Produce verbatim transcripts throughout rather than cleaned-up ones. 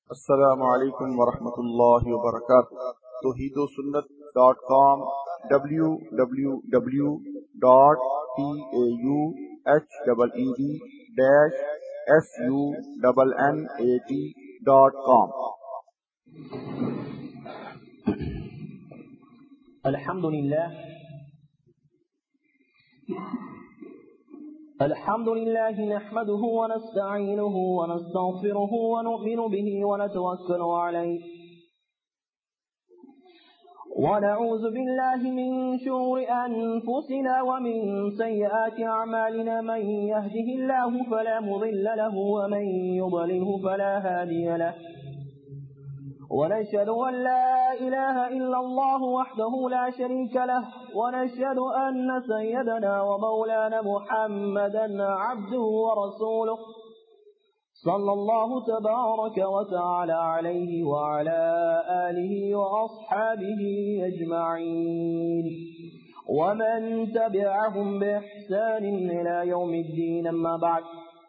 Assalamu alaikum wa rahmatullahi wa barakatuh. Tawheedosunnat dot com w w w dot tawheed-sunnat dot com. Alhamdulillah. الحمد لله نحمده ونستعينه ونستغفره ونؤمن به ونتوكل عليه ونعوذ بالله من شرور أنفسنا ومن سيئات أعمالنا من يهده الله فلا مضل له ومن يضلله فلا هادي له ونشهد أن لا إله إلا الله وحده لا شريك له ونشهد أن سيدنا ومولانا محمدا عبده ورسوله صلى الله تبارك وتعالى عليه وعلى آله وأصحابه أجمعين ومن تبعهم بإحسان إلى يوم الدين. أما بعد،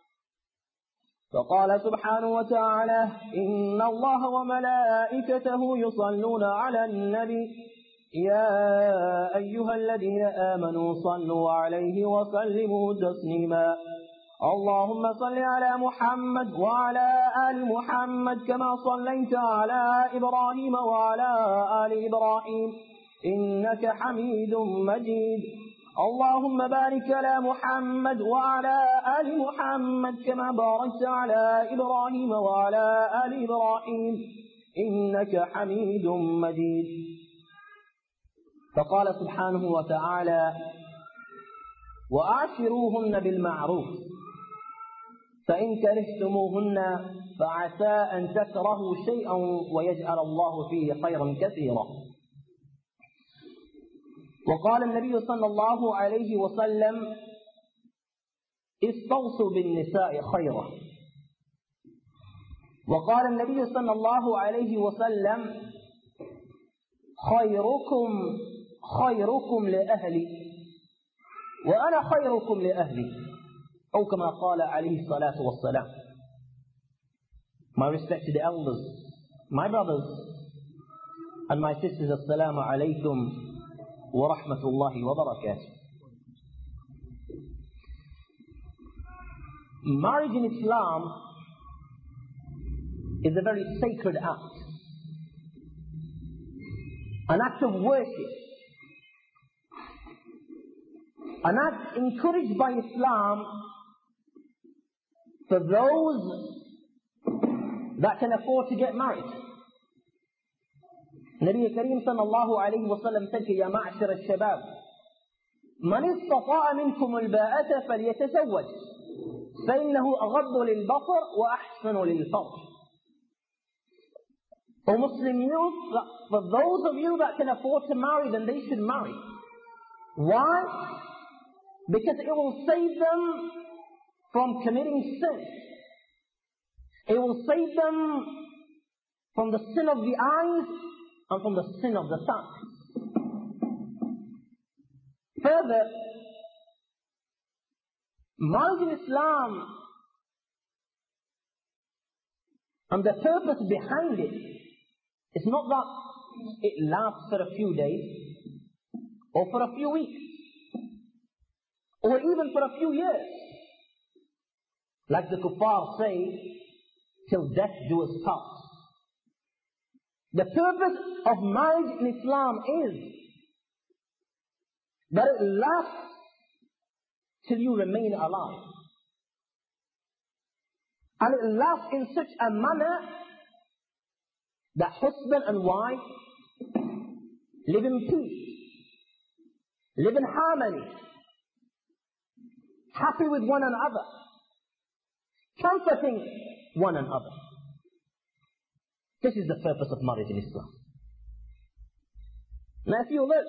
فقال سبحانه وتعالى: إن الله وملائكته يصلون على النبي يا أيها الذين آمنوا صلوا عليه وسلموا تسليما. اللهم صل على محمد وعلى آل محمد كما صليت على إبراهيم وعلى آل إبراهيم إنك حميد مجيد. اللهم بارك على محمد وعلى آل محمد كما باركت على إبراهيم وعلى آل إبراهيم إنك حميد مجيد. فقال سبحانه وتعالى: وأعشروهن بالمعروف فإن كرهتموهن فعسى أن تكرهوا شيئا ويجعل الله فيه خيرا كثيرا. وقال النبي صلى الله عليه وسلم: استوصوا بالنساء خيرا. وقال النبي صلى الله عليه وسلم: خيركم خيركم لأهلي وأنا خيركم لأهلي، أو كما قال عليه الصلاة والسلام. My respected elders, my brothers and my sisters, assalamu alaikum wa rahmatullahi wa barakatuh. Marriage in Islam is a very sacred act, an act of worship, an act encouraged by Islam for those that can afford to get married. Nabi Kareem sallallahu alayhi wa sallam said, يا معشر الشباب من استطاع منكم الباءة فليتزوج فإنه أغض للبصر وأحسن للفرج. O Muslim youth, for those of you that can afford to marry, then they should marry. Why? Because it will save them from committing sin. It will save them from the sin of the eyes and from the sin of the tongue. Further, marriage in Islam and the purpose behind it is not that it lasts for a few days or for a few weeks or even for a few years, like the kuffar say, till death do us part. The purpose of marriage in Islam is that it lasts till you remain alive. And it lasts in such a manner that husband and wife live in peace, live in harmony, happy with one another, comforting one another. This is the purpose of marriage in Islam. Now if you look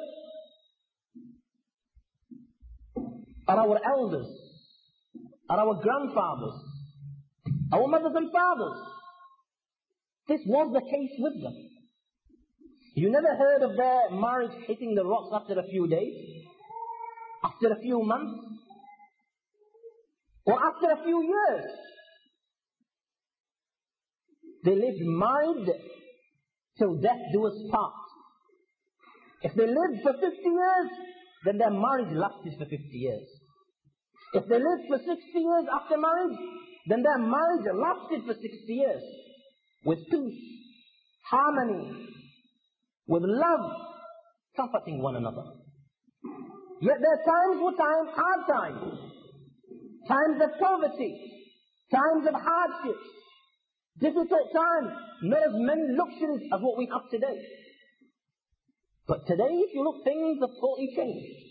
at our elders, at our grandfathers, our mothers and fathers, this was the case with them. You never heard of their marriage hitting the rocks after a few days, after a few months, or after a few years. They lived married till death do us part. If they lived for fifty years, then their marriage lasted for fifty years. If they lived for sixty years after marriage, then their marriage lasted for sixty years. With peace, harmony, with love, comforting one another. Yet their times were times, hard times. Times of poverty, times of hardships, difficult times, not as many luxuries as what we have today. But today, if you look, things have totally changed.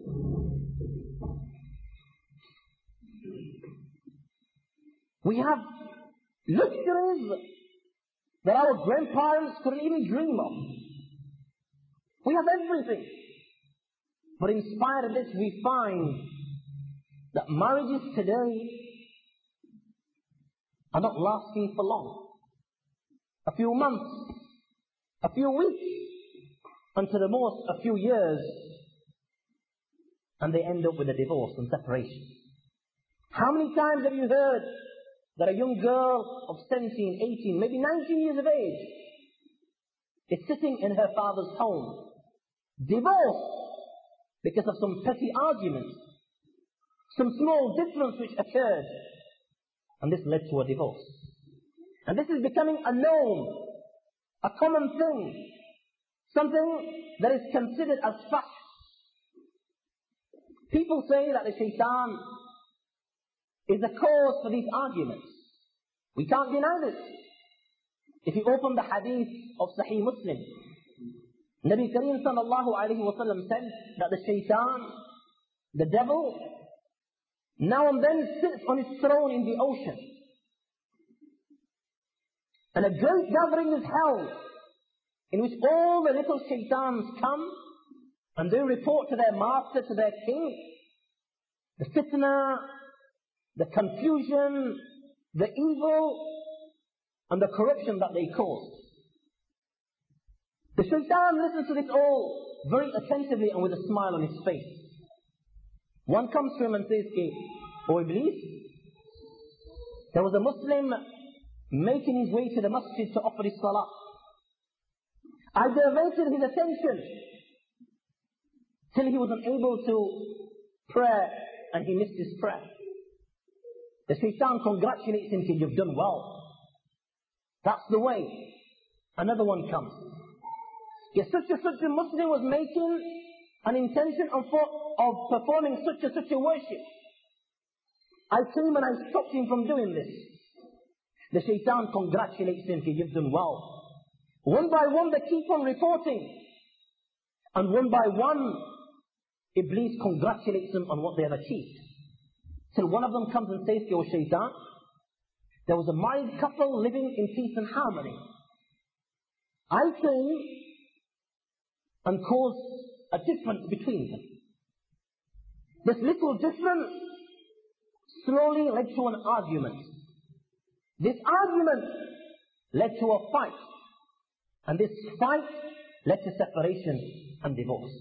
We have luxuries that our grandparents couldn't even dream of. We have everything. But in spite of this, we find that marriages today are not lasting for long. A few months, a few weeks, and to the most a few years, and they end up with a divorce and separation. How many times have you heard that a young girl of seventeen, eighteen, maybe nineteen years of age is sitting in her father's home, divorced because of some petty arguments, some small difference which occurred, and this led to a divorce. And this is becoming a norm, a common thing, something that is considered as fact. People say that the shaitan is the cause for these arguments. We can't deny this. If you open the hadith of Sahih Muslim, Nabi Kareem sallallahu alayhi wa sallam said that the shaitan, the devil, now and then sits on his throne in the ocean. And a great gathering is held, in which all the little shaitans come, and they report to their master, to their king, the fitna, the confusion, the evil, and the corruption that they caused. The shaitan listens to this all very attentively and with a smile on his face. One comes to him and says, "O Iblis, there was a Muslim making his way to the masjid to offer his salah. I diverted his attention till he was unable to pray and he missed his prayer." The shaitan congratulates him, "You've done well. That's the way." Another one comes. Yes, such and such a Muslim was making an intention of, of performing such and such a worship. I came and I stopped him from doing this. The shaitan congratulates him, "You've done well." One by one they keep on reporting. And one by one, Iblis congratulates them on what they have achieved. Till one of them comes and says to, "O shaitan, there was a married couple living in peace and harmony. I came and caused a difference between them. This little difference slowly led to an argument. This argument led to a fight. And this fight led to separation and divorce."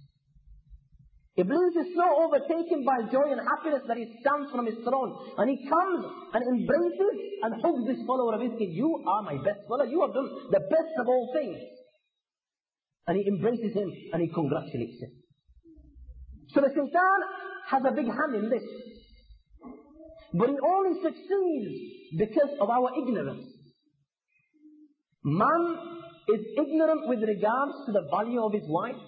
Iblis is so overtaken by joy and happiness that he stands from his throne and he comes and embraces and hugs this follower of his, saying, "You are my best follower. You have done the best of all things." And he embraces him and he congratulates him. So the shaitan has a big hand in this. But he only succeeds because of our ignorance. Man is ignorant with regards to the value of his wife,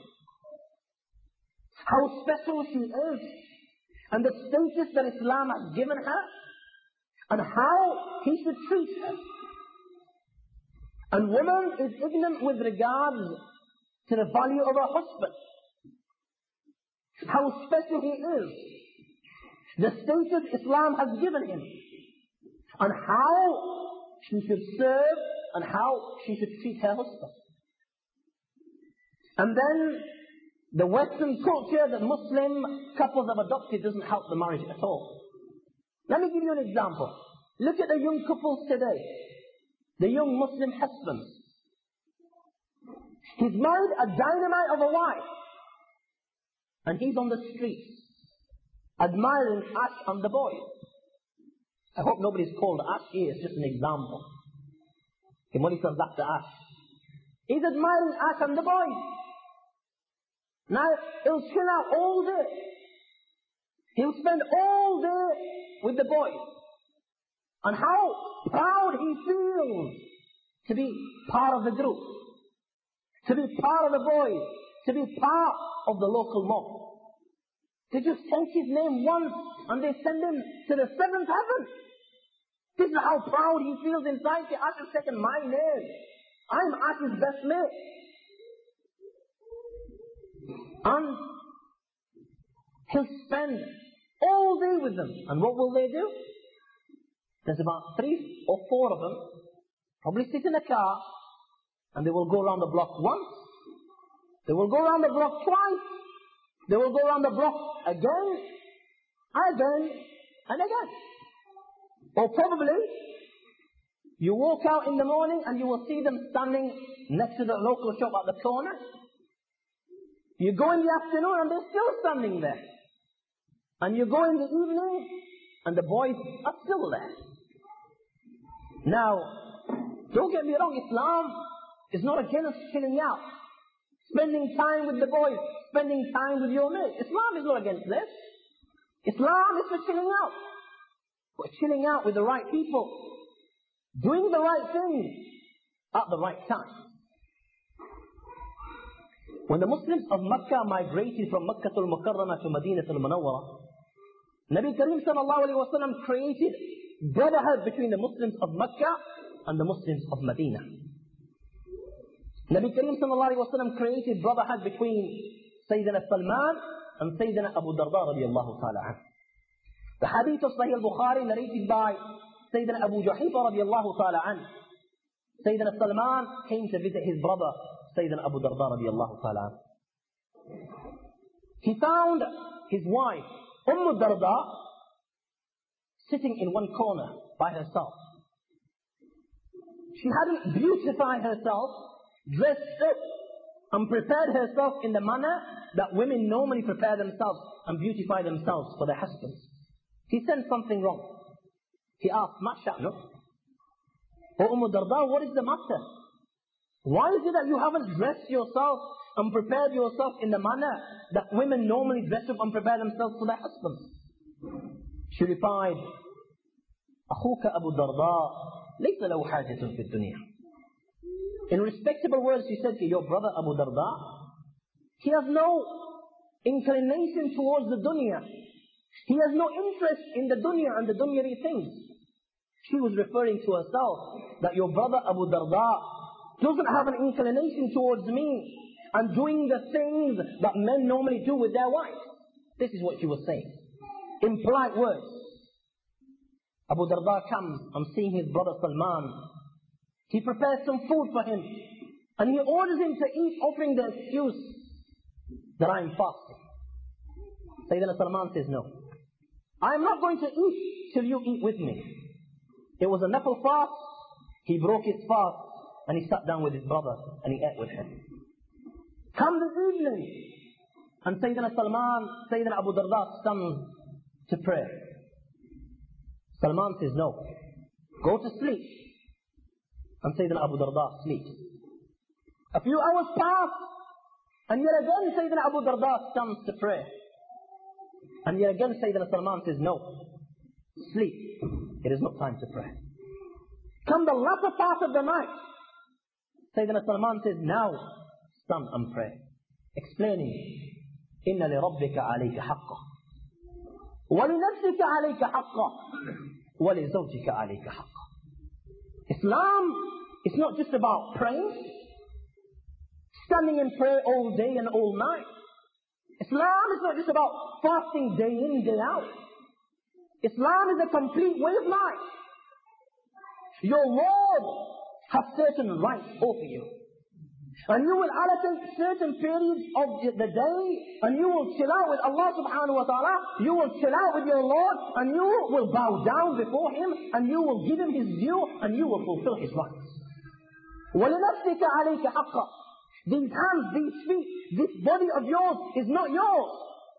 how special she is, and the status that Islam has given her, and how he should treat her. And woman is ignorant with regards to the value of her husband, how special he is, the status Islam has given him, and how she should serve and how she should treat her husband. And then the Western culture that Muslim couples have adopted doesn't help the marriage at all. Let me give you an example. Look at the young couples today, the young Muslim husbands. He's married a dynamite of a wife, and he's on the streets admiring Ash and the boys. I hope nobody's called Ash here, it's just an example. The money comes after Ash. He's admiring Ash and the boys. Now, he'll chill out all day. He'll spend all day with the boys. And how proud he feels to be part of the group. To be part of the boys. To be part of the local mob. They just take his name once and they send him to the seventh heaven. This is how proud he feels inside. Ash has taken my name. I'm Ash's best mate. And he'll spend all day with them. And what will they do? There's about three or four of them, probably sit in a car, and they will go around the block once. They will go around the block twice. They will go around the block again, again, and again. Or probably, you walk out in the morning and you will see them standing next to the local shop at the corner. You go in the afternoon and they're still standing there. And you go in the evening and the boys are still there. Now, don't get me wrong, Islam is not against chilling out. Spending time with the boys, spending time with your mates. Islam is not against this. Islam is for chilling out. But chilling out with the right people. Doing the right things at the right time. When the Muslims of Makkah migrated from Makkah al-Mukarramah to Madinah al-Munawwarah, Nabi Kareem sallallahu alayhi wa sallam created brotherhood between the Muslims of Makkah and the Muslims of Medina. Nabi Kareem sallallahu alayhi wa sallam created brotherhood between Sayyidina Salman and Sayyidina Abu Darda radiallahu ta'ala anhu. The hadith of Sahih al-Bukhari narrated by Sayyidina Abu Juhayfa radiallahu ta'ala anhu. Sayyidina Salman came to visit his brother Sayyidina Abu Darda radiallahu ta'ala anhu. He found his wife Umm Darda sitting in one corner by herself. She hadn't beautified herself, dressed up and prepared herself in the manner that women normally prepare themselves and beautify themselves for their husbands. He sensed something wrong. He asked, "Ma sha'nu?" "Oh Umm Darda, what is the matter? Why is it that you haven't dressed yourself and prepared yourself in the manner that women normally dress up and prepare themselves for their husbands?" She replied, "Akhuka Abu Darda, laysa lahu hajatun fi dunya." In respectable words, she said to your brother Abu Darda, he has no inclination towards the dunya. He has no interest in the dunya and the dunyavi things. She was referring to herself that your brother Abu Darda doesn't have an inclination towards me and doing the things that men normally do with their wives. This is what she was saying. In polite words. Abu Darda comes and seeing his brother Salman. He prepares some food for him. And he orders him to eat, offering the excuse that I am fasting. Sayyidina Salman says, "No. I am not going to eat till you eat with me." It was a nafil fast. He broke his fast and he sat down with his brother and he ate with him. Come this evening. And Sayyidina Salman, Sayyidina Abu Darda stands to pray. Salman says, "No. Go to sleep." And Sayyidina Abu Darda sleeps. A few hours pass. And yet again Sayyidina Abu Darda stands to pray. And yet again Sayyidina Salman says, "No. Sleep. It is not time to pray." Come the latter part of the night. Sayyidina Salman says, "Now stand and pray." Explaining, "Inna li rabbika alayka haqqa. Wa li nafsika alayka haqqa. Wa li zawjika alayka haqqa." Islam is not just about praying, standing in prayer all day and all night. Islam is not just about fasting day in, day out. Islam is a complete way of life. Your Lord has certain rights over you. And you will allocate certain periods of the day and you will chill out with Allah subhanahu wa ta'ala. You will chill out with your Lord and you will bow down before Him and you will give Him His due and you will fulfill His rights. وَلِنَفْسِكَ عَلَيْكَ حَقًّا. These hands, these feet, this body of yours is not yours.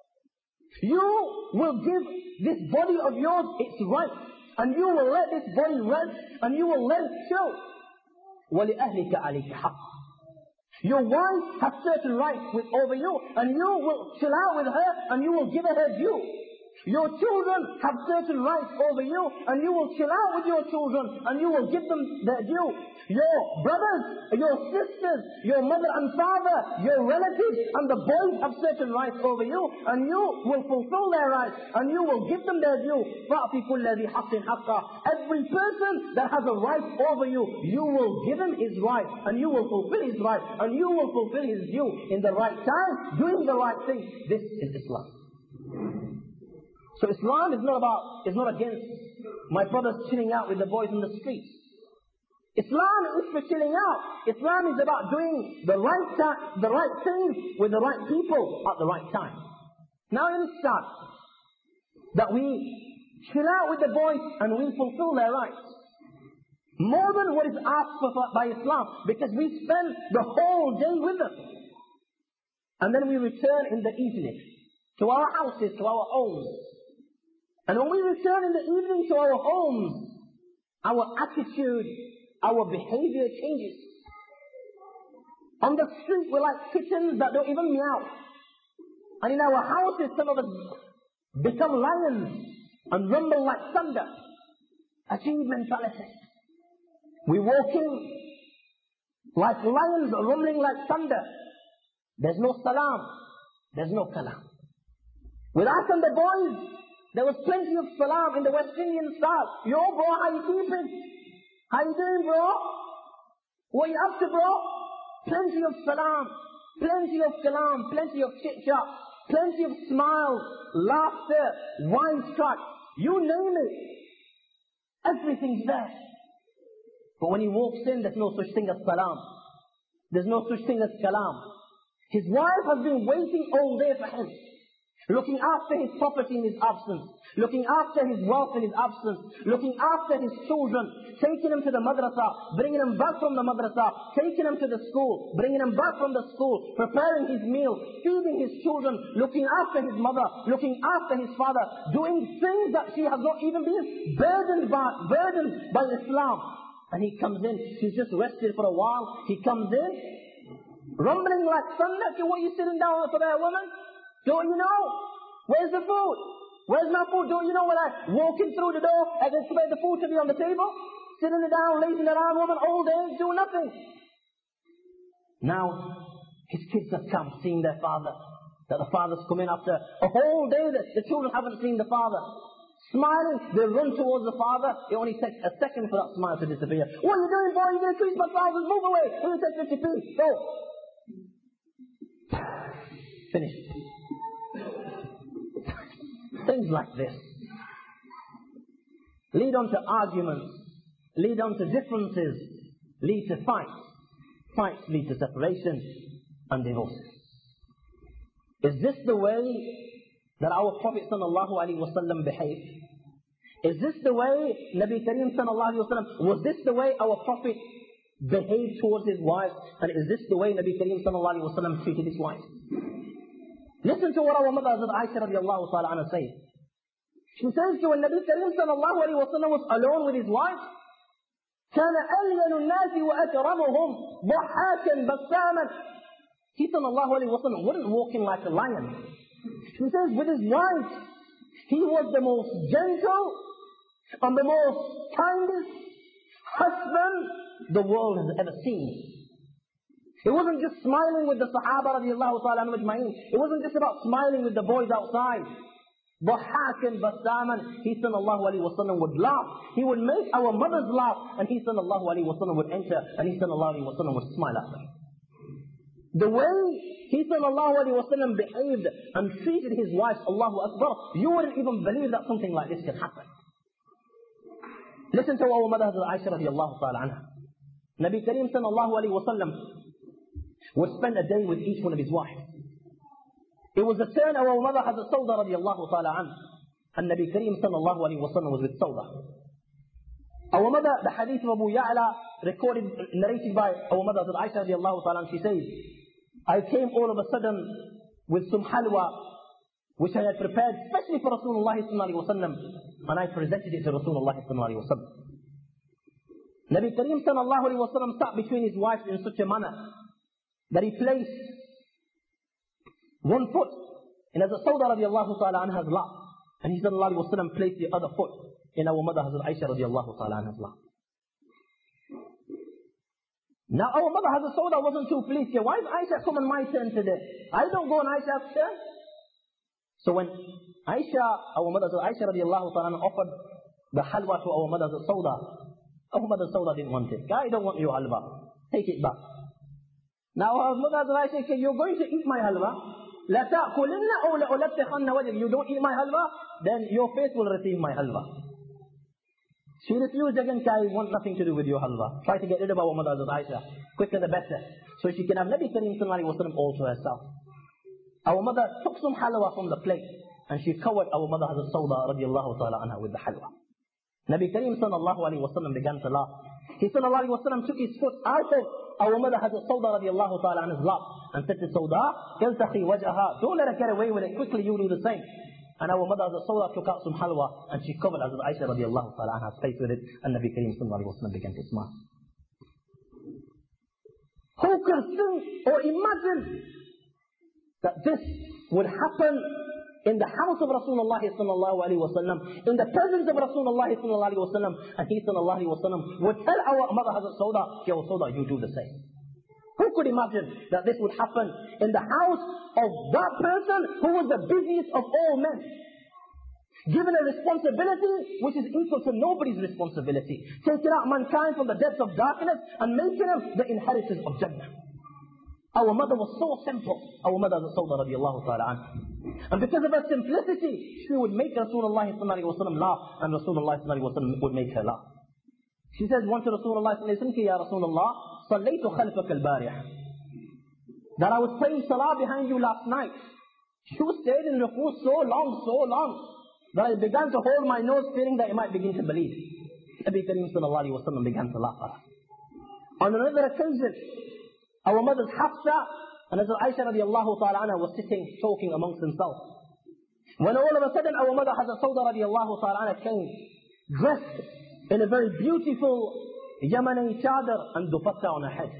You will give this body of yours its rights. And you will let this body rest and you will let it chill. وَلِأَهْلِكَ عَلَيْكَ حَقٌّ. Your wife has certain rights with, over you, and you will chill out with her, and you will give her her due. Your children have certain rights over you, and you will chill out with your children, and you will give them their due. Your brothers, your sisters, your mother and father, your relatives, and the boys have certain rights over you, and you will fulfill their rights, and you will give them their due. فَأْتِ كُلَّ ذِي حَقٍّ حَقًّا. Every person that has a right over you, you will give him his right, and you will fulfill his right, and you will fulfill his due in the right time, doing the right thing. This is Islam. So Islam is not about, is not against my brothers chilling out with the boys in the streets. Islam is for chilling out. Islam is about doing the right time, the right thing with the right people at the right time. Now it is sad that we chill out with the boys and we fulfill their rights more than what is asked for by Islam, because we spend the whole day with them, and then we return in the evening to our houses, to our homes. And when we return in the evening to our homes, our attitude, our behavior changes. On the street, we're like kittens that don't even meow. And in our houses, some of us become lions and rumble like thunder. Achieve mentality. We walk in like lions rumbling like thunder. There's no salam. There's no kalam. With us and the boys, there was plenty of salam in the West Indian style. Yo bro, how you keeping? How you doing, bro? What you up to, bro? Plenty of salam, plenty of kalam, plenty of chit-chat, plenty of smiles, laughter, wisecrack, you name it. Everything's there. But when he walks in, there's no such thing as salam. There's no such thing as kalam. His wife has been waiting all day for him, looking after his property in his absence, looking after his wealth in his absence, looking after his children, taking them to the madrasa, bringing them back from the madrasa, taking them to the school, bringing them back from the school, preparing his meal, feeding his children, looking after his mother, looking after his father, doing things that she has not even been burdened by, burdened by Islam. And he comes in, she's just rested for a while, he comes in, rumbling like thunder. What are you sitting down for there, woman? Don't you know? Where's the food? Where's my food? Don't you know when I walking through the door, I expect the food to be on the table? Sitting down, lazing around, woman, all day, doing nothing. Now, his kids have come, seeing their father. That the father's come in after a whole day that the children haven't seen the father. Smiling, they run towards the father. It only takes a second for that smile to disappear. What are you doing, boy? You're going to increase my trousers. Move away. Let me take fifty p. Go. Finished. Things like this lead on to arguments, lead on to differences, lead to fights. Fights lead to separation and divorces. Is this the way that our Prophet sallallahu alaihi wasallam behaved? Is this the way Nabi Kareem sallallahu alaihi wasallam, was this the way our Prophet behaved towards his wives? And is this the way Nabi Kareem sallallahu alaihi wasallam treated his wives? Listen to what our mother Hazrat Aisha radiallahu ta'ala anha says. She says to when Nabi Kareem sallallahu alayhi wa sallam was alone with his wife, كَانَ أَلْيَنُ النَّاسِ وَأَكْرَمُهُمْ ضَحَّاكًا بَسَّامًا. He sallallahu alayhi wa sallam wasn't walking like a lion. She says with his wife, he was the most gentle and the most kindest husband the world has ever seen. It wasn't just smiling with the Sahaba radiallahu ta'ala majma'in. It wasn't just about smiling with the boys outside. ضَحَّاكًا بَسَّامًا. He sallallahu alayhi wa sallam would laugh. He would make our mothers laugh. And he sallallahu alayhi wa sallam would enter. And he sallallahu alayhi wa sallam would smile at them. The way he sallallahu alayhi wa sallam behaved and treated his wife, Allahu Akbar, you wouldn't even believe that something like this can happen. Listen to our mother Aisha radiallahu ta'ala anha. Nabi Kareem sallallahu alayhi wa sallam would spend a day with each one of his wives. It was the turn of our mother Hazrat Sauda radiallahu ta'ala anha. And Nabi Kareem sallallahu alayhi wa sallam was with Sauda. Our mother, the hadith of Abu Ya'la, recorded, narrated by our mother Hazrat Aisha radiallahu ta'ala anha, she says, I came all of a sudden with some halwa, which I had prepared especially for Rasulullah sallallahu alayhi wa sallam, and I presented it to Rasulullah sallallahu alayhi wa sallam. Nabi Kareem sallallahu alayhi wa sallam sat between his wives in such a manner that he placed one foot in Hazrat Sauda radiallahu ta'ala anha's lap, and he sallallahu alayhi wa sallam placed the other foot in our mother Hazrat Aisha radiallahu ta'ala anha's lap. Now our mother Hazrat Sauda wasn't too pleased. Why is Aisha come on my turn today? I don't go on Aisha's turn. So when Aisha, our mother Aisha radiallahu ta'ala offered the halwa to our mother Sauda, our mother Sauda didn't want it. I don't want your halwa. Take it back. Now our mother Aisha said, you're going to eat my halwa. La ta'kulinna aw la ulattakhanna wajh. You don't eat my halwa, then your face will receive my halwa. She refused again. I want nothing to do with your halwa. Try to get rid of our mother Aisha. Quicker the better. So she can have Nabi Kareem sallallahu alayhi wa sallam all to herself. Our mother took some halwa from the plate and she covered our mother Hazrat Sauda radiallahu ta'ala anha with the halwa. Nabi Kareem sallallahu alayhi wa sallam began to laugh. He sallallahu alayhi wa sallam took his foot out of our mother Hazrat Sauda radiallahu ta'ala anha's lap and said to Sauda, iltakhi wajhaha, don't let her get away with it, quickly you do the same. And our mother Hazrat Sauda took out some halwa and she covered Hazrat Aisha radiallahu ta'ala anha's face with it, and Nabi Kareem sallallahu alayhi wa sallam began to smile. Who could think or imagine that this would happen in the house of Rasulullah sallallahu alaihi wasallam, in the presence of Rasulullah sallallahu alaihi wasallam, and he sallallahu alaihi wasallam would tell our mother Hazrat Sauda, Ya Sauda, you do the same. Who could imagine that this would happen in the house of that person who was the busiest of all men, given a responsibility which is equal to nobody's responsibility, taking out mankind from the depths of darkness and making them the inheritors of Jannah. Our mother was so simple. Our mother was Sauda radiallahu ta'ala anha. And because of her simplicity, she would make Rasulullah sallallahu alayhi wa sallam laugh, and Rasulullah sallallahu alayhi wa sallam would make her laugh. She says once to Rasulullah sallallahu alayhi wa sallam, Ya Rasulullah, sallaytu khalfaka al-barih. That I was praying salah behind you last night. She was stayed in ruku so long, so long, that I began to hold my nose fearing that I might begin to believe. Nabi Kareem sallallahu alayhi wa sallam began to laugh at her. On another occasion, our mothers Hafsa and Hazrat Aisha radiallahu ta'ala anha was sitting talking amongst themselves. When all of a sudden our mother Hazrat Sauda radiallahu ta'ala anha came dressed in a very beautiful Yamani chadar and dupatta on her head.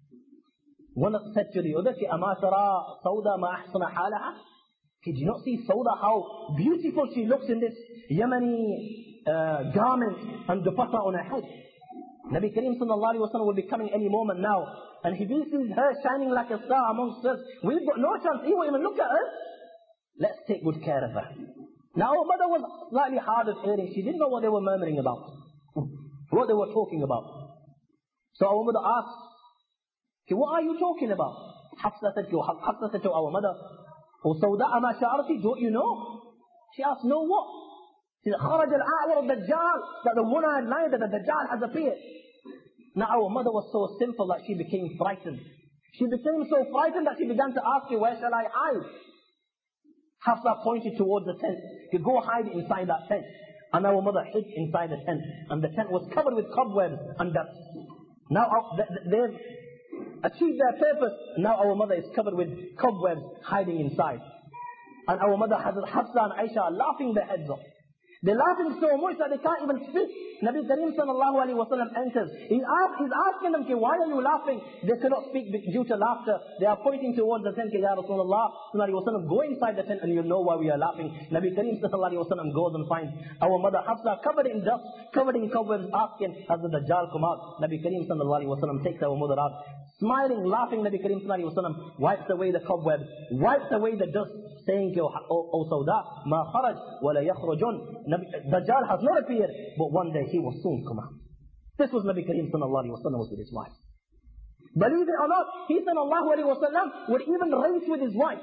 One said to the other, Ama tara Sauda ma ahsana halaha? Did you not see Sauda how beautiful she looks in this Yamani uh, garment and dupatta on her head? Nabi Kareem sallallahu alayhi wa sallam will be coming any moment now. And if he sees her shining like a star amongst us, we've got no chance. He won't even look at her. Let's take good care of her. Now our mother was slightly hard of hearing. She didn't know what they were murmuring about, what they were talking about. So our mother asked, okay, what are you talking about? Hafsa said to, Hafsa said to our mother, O Sauda, ama sha'arti, don't you know? She asked, no what? She said, Kharaj al-a'war al-Dajjal, that the one-eyed lion, that the Dajjal has appeared. Now our mother was so simple that she became frightened. She became so frightened that she began to ask you, where shall I hide? Hafsa pointed towards the tent. You go hide inside that tent. And our mother hid inside the tent. And the tent was covered with cobwebs and dust. Now they've achieved their purpose. Now our mother is covered with cobwebs hiding inside. And our mother Hafsa and Aisha are laughing their heads off. They're laughing so much that they can't even speak. Nabi Kareem sallallahu alayhi wa sallam enters. He ask, he's asking them, why are you laughing? They cannot speak due to laughter. They are pointing towards the tent. Ya Rasulullah sallallahu alayhi wa sallam, go inside the tent and you'll know why we are laughing. Nabi Kareem sallallahu alayhi wa sallam goes and finds our mother Hafsa covered in dust, covered in cobwebs, asking, has the Dajjal come out? Nabi Kareem sallallahu alayhi wa sallam takes our mother out. Smiling, laughing, Nabi Kareem sallallahu alayhi wa sallam wipes away the cobwebs, wipes away the dust, saying, O, o Sauda, ma kharaj wa la yakhrujun. Dajjal has not appeared, but one day he will soon come out. This was Nabi Kareem sallallahu alayhi wa sallam with his wife. Believe it or not, he sallallahu alayhi wa sallam would even race with his wife.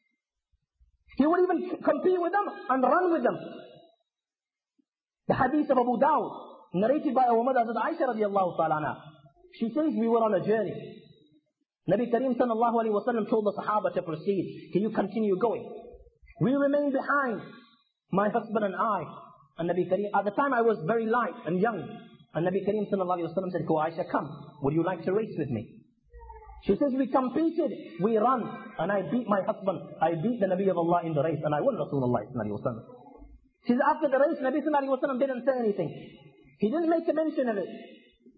He would even compete with them and run with them. The hadith of Abu Dawud, narrated by our mother Aisha radiallahu ta'ala anha. She says we were on a journey. Nabi Kareem sallallahu alayhi wa sallam told the Sahaba to proceed. Can you continue going? We remained behind, my husband and I. And Nabi Kareem, at the time I was very light and young. And Nabi Kareem sallallahu alayhi wa sallam said, Go Aisha, come. Would you like to race with me? She says, we competed, we ran, and I beat my husband. I beat the Nabi of Allah in the race, and I won Rasulullah sallallahu alayhi wa sallam. She says, after the race, Nabi sallallahu alayhi wa sallam didn't say anything. He didn't make a mention of it.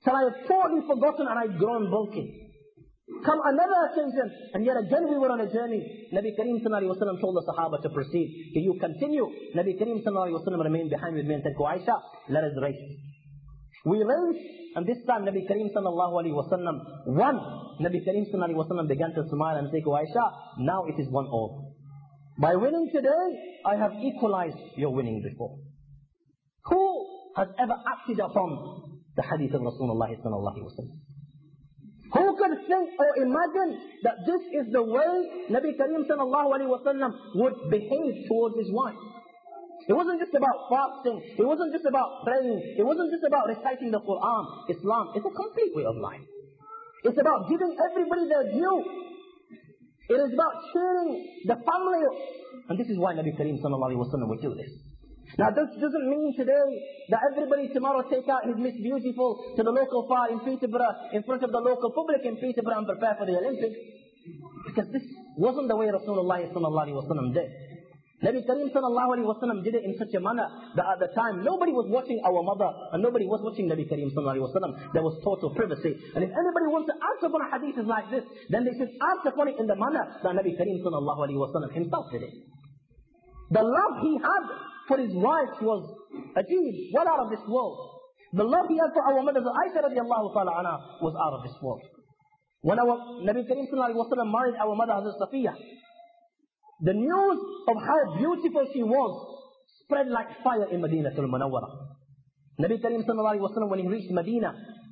till I have totally forgotten and I'd grown bulky. Come another occasion, and yet again we were on a journey. Nabi Kareem sallallahu alayhi wa sallam told the Sahaba to proceed. Can you continue? Nabi Kareem sallallahu alayhi wa sallam remained behind with me and said, Go Aisha, let us race. We raced, and this time Nabi Kareem sallallahu alayhi wa sallam won. Nabi Kareem sallallahu alayhi wa sallam began to smile and say, Go Aisha, now it is one all. By winning today, I have equalized your winning before. Who has ever acted upon the hadith of Rasulullah sallallahu alayhi wa sallam? Who could think or imagine that this is the way Nabi Kareem sallallahu alayhi wa sallam would behave towards his wife? It wasn't just about fasting. It wasn't just about praying. It wasn't just about reciting the Quran. Islam is a complete way of life. It's about giving everybody their due. It is about cheering the family. And this is why Nabi Kareem sallallahu alayhi wa sallam would do this. Now this doesn't mean today that everybody tomorrow take out his Miss Beautiful to the local fire in Peterborough, in front of the local public in Peterborough and prepare for the Olympics. Because this wasn't the way Rasulullah sallallahu alayhi wa sallam did. Nabi Kareem sallallahu alayhi wa sallam did it in such a manner that at the time nobody was watching our mother and nobody was watching Nabi Kareem sallallahu alayhi wa sallam. There was total privacy. And if anybody wants to answer upon a hadith like this, then they should answer upon it in the manner that Nabi Kareem sallallahu alayhi wa sallam himself did it. The love he had for his wife was ajeeb, well out of this world. The love he had for our mother Aisha radiallahu ta'ala anha was out of this world. When our Nabi Kareem sallallahu alayhi wa sallam married our mother Hazrat Safiya, the news of how beautiful she was spread like fire in Madinatul Munawwara. Nabi Kareem sallallahu alayhi wa sallam, when he reached Medina,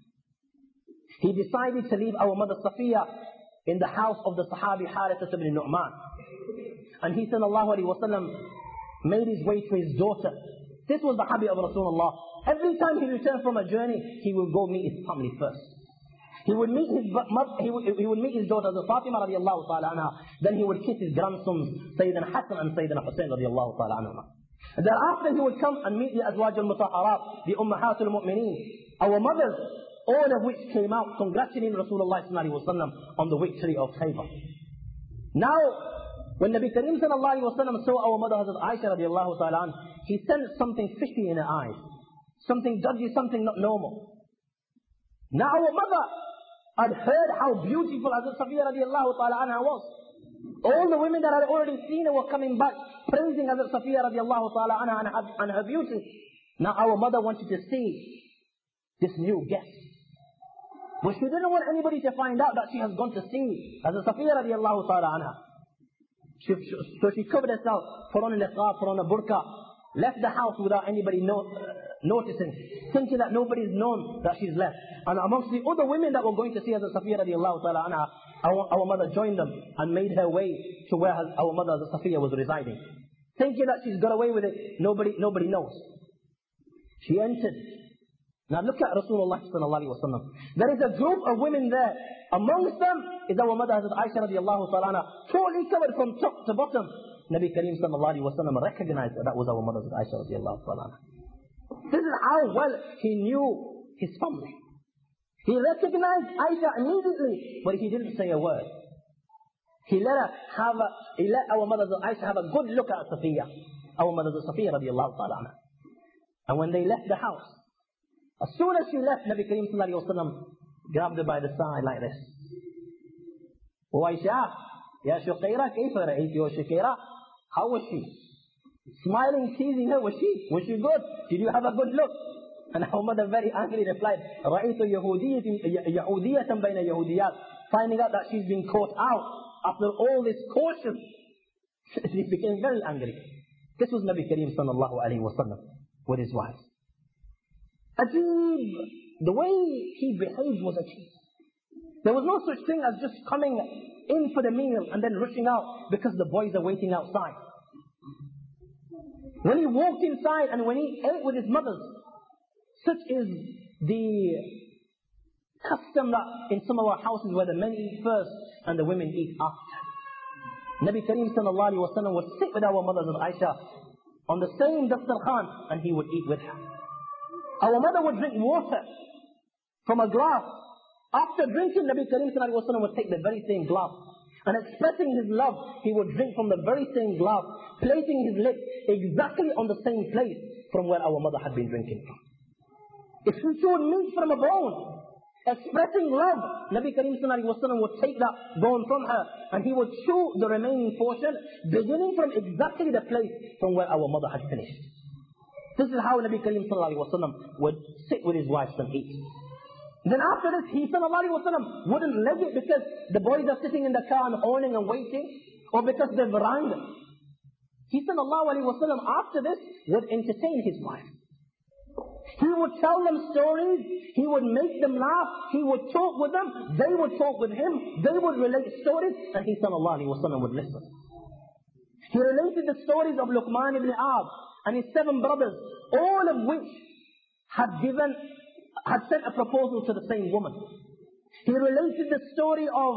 he decided to leave our mother Safiya in the house of the Sahabi Haritha ibn Nu'man. And he sallallahu alayhi wa sallam made his way to his daughter. This was the habit of Rasulullah. Every time he returned from a journey, he would go meet his family first. He would meet his mother, he would, he would meet his daughter Fatima radiallahu ta'ala anha. Then he would kiss his grandsons Sayyidina Hassan and Sayyidina Hussein radiallahu ta'ala anha. And thereafter he would come and meet the Azwaj al-Mutahharat, the Ummahatul Mu'mineen, our mothers, all of which came out congratulating Rasulullah sallallahu alayhi wa sallam on the victory of Khaybar. Now, when Nabi Kareem sallallahu alayhi wa sallam saw our mother Hazrat Aisha radiallahu ta'ala anha, he sensed something fishy in her eyes. Something dodgy, something not normal. Now our mother had heard how beautiful Hazrat Safiya radiallahu ta'ala anha was. All the women that had already seen her were coming back, praising Hazrat Safiya radiallahu ta'ala anha and her, and her beauty. Now our mother wanted to see this new guest. But she didn't want anybody to find out that she has gone to see Hazrat Safiya radiallahu ta'ala anha. She, she, so she covered herself, put on a niqab, put on a burqa, left the house without anybody know, uh, noticing, thinking that nobody's known that she's left. And amongst the other women that were going to see Hazrat Safiya radiallahu ta'ala anha, our, our mother joined them and made her way to where our mother Hazrat Safiya was residing. Thinking that she's got away with it, nobody, nobody knows. She entered. Now look at Rasulullah sallallahu alayhi wa sallam. There is a group of women there. Amongst them is our mother Hazrat Aisha radiallahu ta'ala anha, totally covered from top to bottom. Nabi Kareem sallallahu alayhi wa sallam recognized that that was our mother Hazrat Aisha radiallahu ta'ala anha. This is how well he knew his family. He recognized Aisha immediately, but he didn't say a word. He let her have a, he let our mother Aisha have a good look at Safiya, our mother Safiya radiallahu ta'ala anha. And when they left the house, as soon as she left, Nabi Kareem sallallahu alayhi wa sallam grabbed her by the side like this. Oh Aisha, Ya Shuqaira, kayfa ra'ayti ya Shuqaira? How was she? Smiling, teasing her, was she? Was she good? Did you have a good look? And our mother very angrily replied, رَأَيْتُ يَهُودِيَّةً بَيْنَ يَهُودِيَّاتٍ. Finding out that she's been caught out after all this caution, she became very angry. This was Nabi Kareem sallallahu alayhi wa sallam with his wife. Ajeeb, the way he behaved was ajeeb. There was no such thing as just coming in for the meal and then rushing out because the boys are waiting outside. When he walked inside and when he ate with his mothers, such is the custom that in some of our houses where the men eat first and the women eat after. Nabi Kareem sallallahu alayhi wa sallam would sit with our mothers of Aisha on the same dastarkhan and he would eat with her. Our mother would drink water from a glass. After drinking, Nabi Kareem sallallahu alayhi wa sallam would take the very same glass. And expressing his love, he would drink from the very same glass, placing his lips exactly on the same place from where our mother had been drinking from. If she chewed meat from a bone, expressing love, Nabi Kareem sallallahu alaihi wasallam would take that bone from her and he would chew the remaining portion, beginning from exactly the place from where our mother had finished. This is how Nabi Kareem sallallahu alaihi wasallam would sit with his wives and eat. Then after this, he sallallahu alaihi wasallam wouldn't leg it because the boys are sitting in the car and horning and waiting, or because they've rang. He sallallahu alaihi wasallam after this would entertain his wife. He would tell them stories, he would make them laugh, he would talk with them, they would talk with him, they would relate stories, and he sallallahu alaihi wasallam would listen. He related the stories of Luqman ibn Ab and his seven brothers, all of which had given, had sent a proposal to the same woman. He related the story of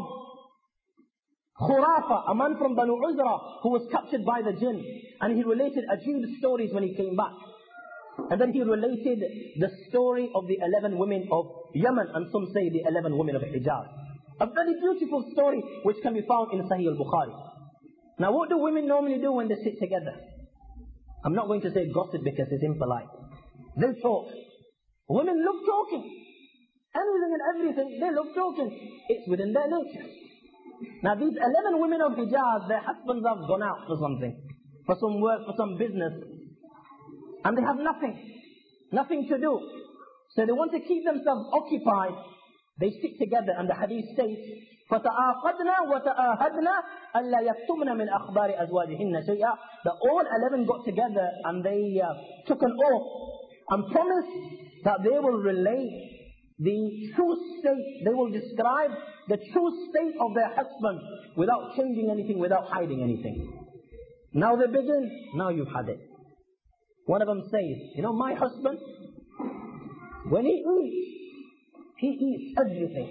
Khurafa, a man from Banu Uzra who was captured by the jinn, and he related Ajib stories when he came back. And then he related the story of the eleven women of Yemen, and some say the eleven women of Hijaz. A very beautiful story which can be found in Sahih al-Bukhari. Now what do women normally do when they sit together? I'm not going to say gossip because it's impolite. They talk. Women love talking. Anything and everything, they love talking. It's within their nature. Now these eleven women of Hijaz, their husbands have gone out for something, for some work, for some business, and they have nothing, nothing to do. So they want to keep themselves occupied. They sit together, and the hadith states, فَتَآقَدْنَا وَتَآهَدْنَا أَلَّا يَكْتُمْنَا مِنْ أَخْبَارِ أَزْوَاجِهِنَّ شَيْئًا. That all eleven got together and they uh, took an oath and promised that they will relate the true state, they will describe the true state of their husband without changing anything, without hiding anything. Now they begin, now you've had it. One of them says, you know, my husband, when he eats, he eats everything.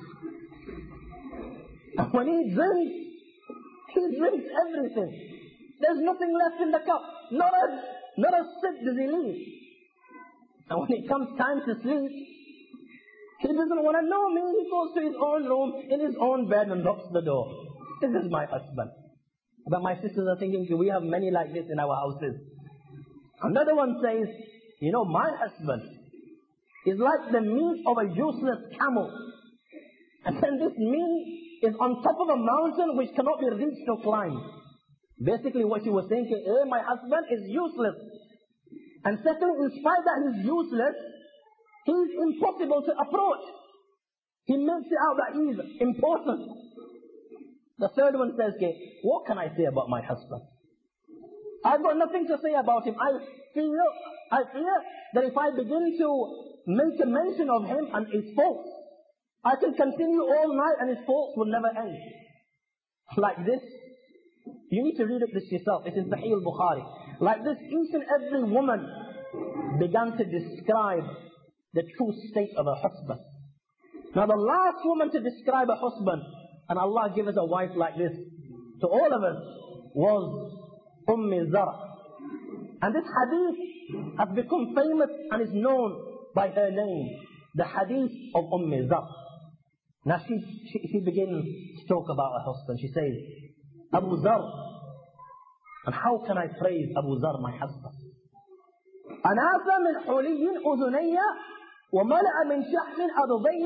And when he drinks, he drinks everything. There's nothing left in the cup. Not a, not a sip does he leave. And when it comes time to sleep, he doesn't want to know me. He goes to his own room, in his own bed, and locks the door. This is my husband. But my sisters are thinking, we have many like this in our houses. Another one says, you know, my husband is like the meat of a useless camel. And then this meat is on top of a mountain which cannot be reached or climbed. Basically what she was thinking, A, my husband is useless. And second, in spite that he's useless, he's impossible to approach. He makes it out that he's important. The third one says, okay, what can I say about my husband? I've got nothing to say about him. I fear, I fear that if I begin to make a mention of him and his faults, I can continue all night and his faults will never end. Like this, you need to read it this yourself. It's in Sahih al-Bukhari. Like this, each and every woman began to describe the true state of her husband. Now the last woman to describe a husband, and Allah give us a wife like this to all of us, was Umm Zar. And this hadith has become famous and is known by her name, the hadith of Umm Zar. Now she, she, she begins to talk about her husband. She says, Abu Zar, and how can I praise Abu Zar, my husband? أناس من حلي أذني وملأ من شحم أرضي.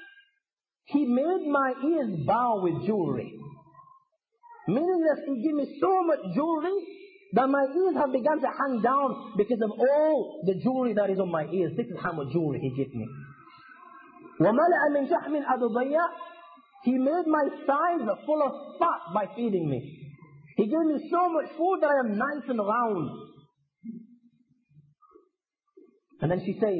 He made my ears bow with jewelry. Meaning that he gave me so much jewelry that my ears have begun to hang down because of all the jewelry that is on my ears. This is how much jewelry he gave me. وَمَلَأَ مِنْ شَحْمٍ أَضُضَيَّ. He made my thighs full of fat by feeding me. He gave me so much food that I am nice and round. And then she says,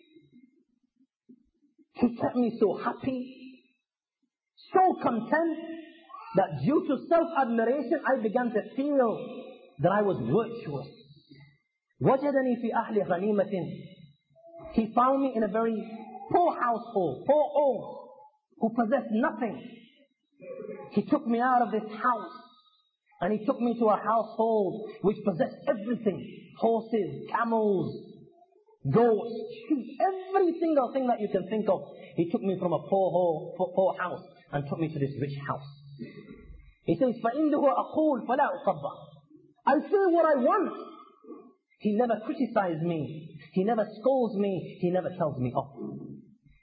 he kept me so happy, so content, that due to self-admiration, I began to feel that I was virtuous. وَجَدَنِي فِي أَهْلِ غَنِيمَةٍ. He found me in a very poor household, poor home, who possessed nothing. He took me out of this house, and he took me to a household which possessed everything. Horses, camels, goats, sheep, every single thing that you can think of. He took me from a poor, poor, poor house and took me to this rich house. He says, فَإِنْدُهُ أَقُولُ فَلَا أُقَبَّةً. I say what I want. He never criticizes me. He never scolds me. He never tells me off.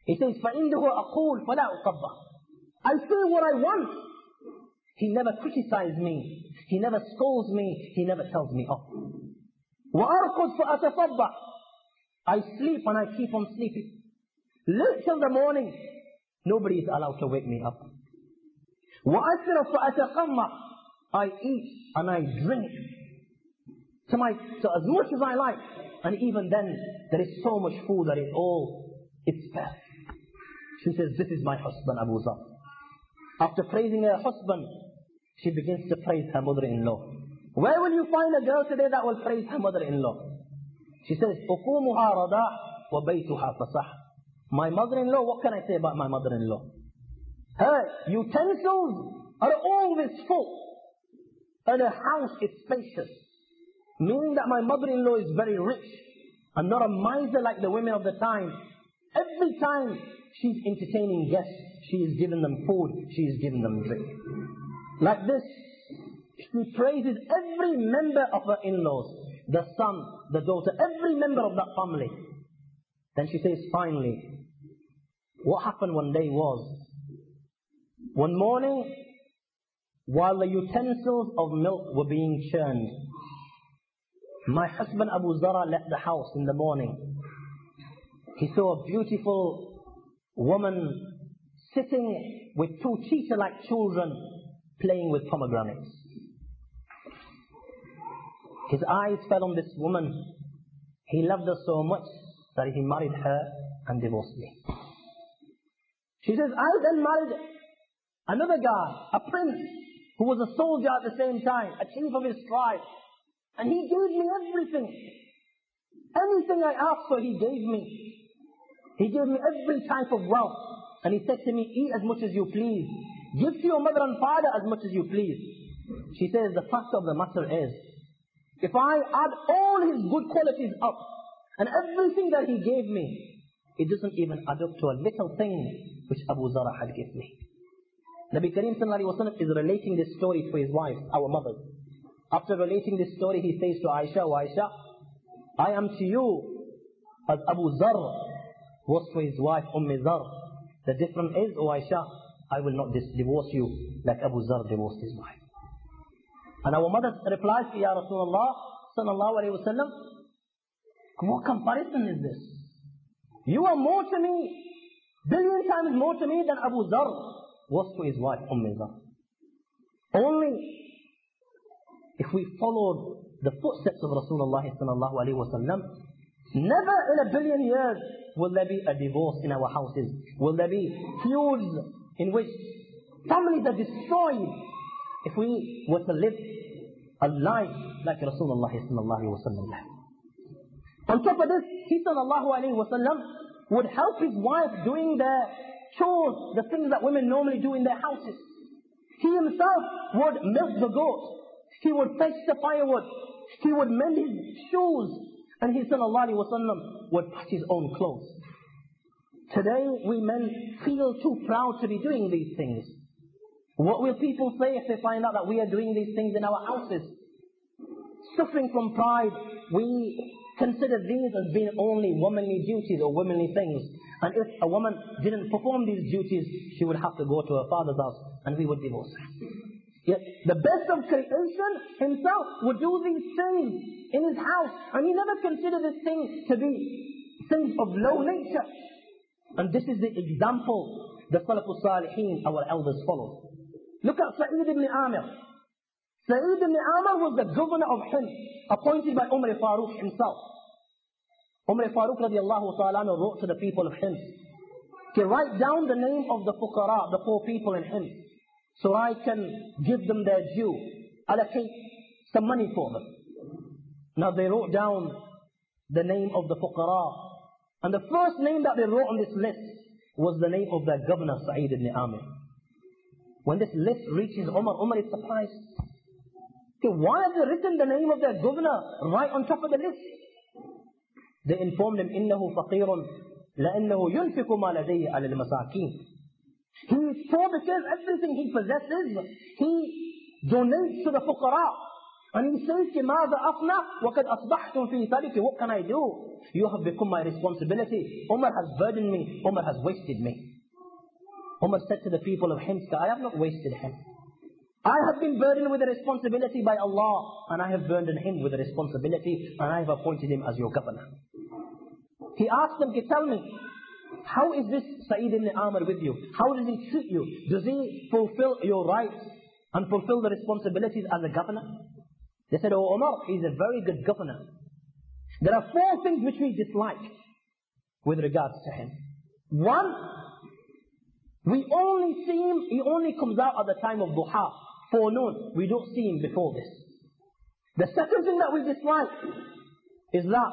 He says, فَإِنْدَهُ أَقُولُ فَلَا أُقَبَّهُ. I say what I want. He never criticizes me. He never scolds me. He never tells me off. وَأَرْقُدْ فَأَتَصَبَّحُ. I sleep and I keep on sleeping. Late till the morning, nobody is allowed to wake me up. وَأَشْرَبْ فَأَتَقَمَّحُ. I eat and I drink to my to as much as I like. And even then, there is so much food that it all, it's spare. She says, this is my husband, Abu Zar. After praising her husband, she begins to praise her mother-in-law. Where will you find a girl today that will praise her mother-in-law? She says, أُقُومُهَا رَضَاء وَبَيْتُهَا فَصَحْ. My mother-in-law, what can I say about my mother-in-law? Her utensils are always full. And her house is spacious. Meaning that my mother-in-law is very rich. And not a miser like the women of the time. Every time she's entertaining guests, she is giving them food, she is giving them drink. Like this, she praises every member of her in-laws. The son, the daughter, every member of that family. Then she says, finally, what happened one day was, one morning, while the utensils of milk were being churned, my husband Abu Zara left the house in the morning. He saw a beautiful woman sitting with two cheetah-like children playing with pomegranates. His eyes fell on this woman. He loved her so much that he married her and divorced me. She says, I then married another guy, a prince, who was a soldier at the same time, a chief of his tribe. And he gave me everything. Anything I asked for, he gave me. He gave me every type of wealth. And he said to me, eat as much as you please. Give to your mother and father as much as you please. She says, the fact of the matter is, if I add all his good qualities up, and everything that he gave me, it doesn't even add up to a little thing which Abu Zara had given me. Nabi Kareem sallallahu alayhi wa sallam is relating this story to his wife, our mother. After relating this story, he says to Aisha, oh Aisha, I am to you as Abu Zar was to his wife Umm Zar. The difference is, oh Aisha, I will not divorce you like Abu Zar divorced his wife. And our mother replies to Ya Rasulullah sallallahu alayhi wa sallam, what comparison is this? You are more to me, billion times more to me than Abu Zar was to his wife Umm Zar. Only if we followed the footsteps of Rasulullah sallallahu alayhi wa sallam, never in a billion years will there be a divorce in our houses. Will there be feuds in which families are destroyed if we were to live a life like Rasulullah sallallahu alayhi wa sallam. On top of this, he sallallahu alayhi wa sallam would help his wife doing the chores, the things that women normally do in their houses. He himself would milk the goat. He would fetch the firewood. He would mend his shoes. And he sallallahu alayhi wa sallam would patch his own clothes. Today, we men feel too proud to be doing these things. What will people say if they find out that we are doing these things in our houses? Suffering from pride, we consider these as being only womanly duties or womanly things. And if a woman didn't perform these duties, she would have to go to her father's house and we would divorce her. Yet the best of creation himself would do these things in his house. And he never considered this thing to be things of low nature. And this is the example the Salafus Salihin, our elders, followed. Look at Sa'id ibn Amir. Sa'id ibn Amir was the governor of Hind, appointed by Umar Farooq himself. Umar Farooq radiallahu ta'ala wrote to the people of Hind to write down the name of the fuqara, the poor people in Hind, so I can give them their due, allocate some money for them. Now they wrote down the name of the fuqara, and the first name that they wrote on this list was the name of their governor, Sa'id ibn Amir. When this list reaches Umar, Umar is surprised. Okay, why have they written the name of their governor right on top of the list? They informed him, إِنَّهُ فَقِيرٌ لَأَنَّهُ يُنْفِقُ مَا لَدَيْهِ عَلَى الْمَسَاكِينَ. He is poor because everything he possesses, he donates to the fuqara. And he says, ماذا أفنى وقد أصبحتم في ثالث. What can I do? You have become my responsibility. Umar has burdened me. Umar has wasted me. Umar said to the people of Hims, I have not wasted him. I have been burdened with a responsibility by Allah, and I have burdened him with a responsibility, and I have appointed him as your governor. He asked them, tell me, how is this Sa'id ibn Amr with you? How does he treat you? Does he fulfill your rights and fulfill the responsibilities as a governor? They said, oh Umar, he's a very good governor. There are four things which we dislike with regards to him. One, we only see him, he only comes out at the time of duha, forenoon. We don't see him before this. The second thing that we dislike is that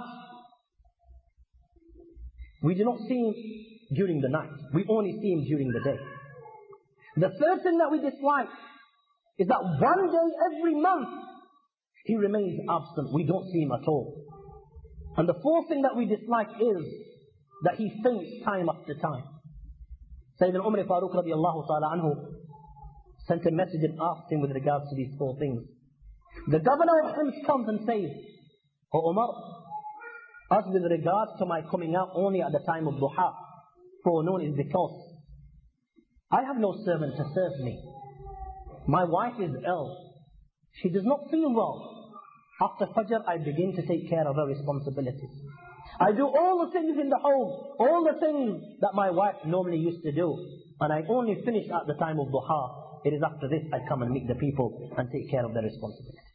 we do not see him during the night. We only see him during the day. The third thing that we dislike is that one day every month he remains absent. We don't see him at all. And the fourth thing that we dislike is that he faints time after time. Sayyidina Umar Farooq radiallahu ta'ala anhu sent a message and asked him with regards to these four things. The governor of Hims comes and says, O Umar, as with regards to my coming out only at the time of duha, forenoon, is because I have no servant to serve me. My wife is ill. She does not feel well. After Fajr, I begin to take care of her responsibilities. I do all the things in the home, all the things that my wife normally used to do, and I only finish at the time of duha. It is after this I come and meet the people and take care of their responsibilities.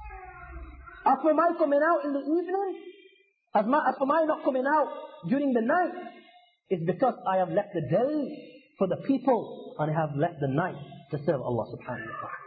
As for my coming out in the evening, as, my, as for my not coming out during the night, it's because I have left the day for the people and I have left the night to serve Allah subhanahu wa ta'ala.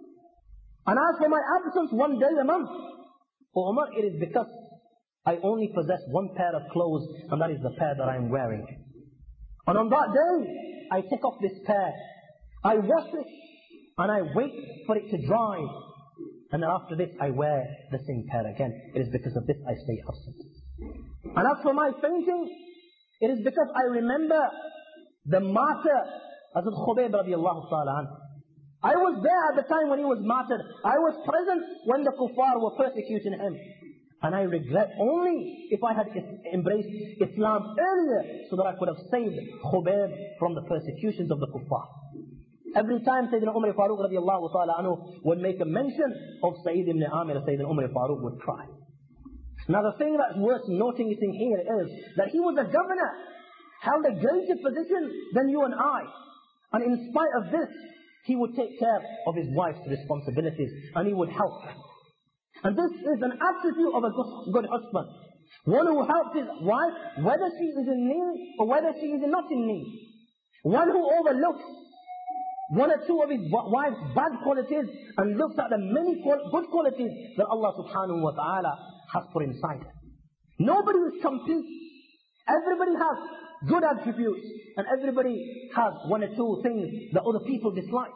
And as for my absence one day a month, O Umar, it is because I only possess one pair of clothes, and that is the pair that I am wearing. And on that day, I take off this pair, I wash it, and I wait for it to dry. And then after this, I wear the same pair again. It is because of this I stay absent. And as for my fainting, it is because I remember the martyr, Hazrat Khubayb radiallahu ta'ala anhu. I was there at the time when he was martyred. I was present when the kuffar were persecuting him. And I regret only if I had embraced Islam earlier so that I could have saved Khubayb from the persecutions of the kuffar. Every time Sayyidina Umar Farooq radiallahu ta'ala anhu would make a mention of Sayyid ibn Amir, Sayyidina Umar Farooq would cry. Now the thing that's worth noting here is that he was a governor, held a greater position than you and I. And in spite of this, he would take care of his wife's responsibilities and he would help her. And this is an attribute of a good husband. One who helps his wife whether she is in need or whether she is not in need. One who overlooks one or two of his wife's bad qualities and looks at the many good qualities that Allah subhanahu wa ta'ala has put inside her. Nobody is complete. Everybody has good attributes, and everybody has one or two things that other people dislike.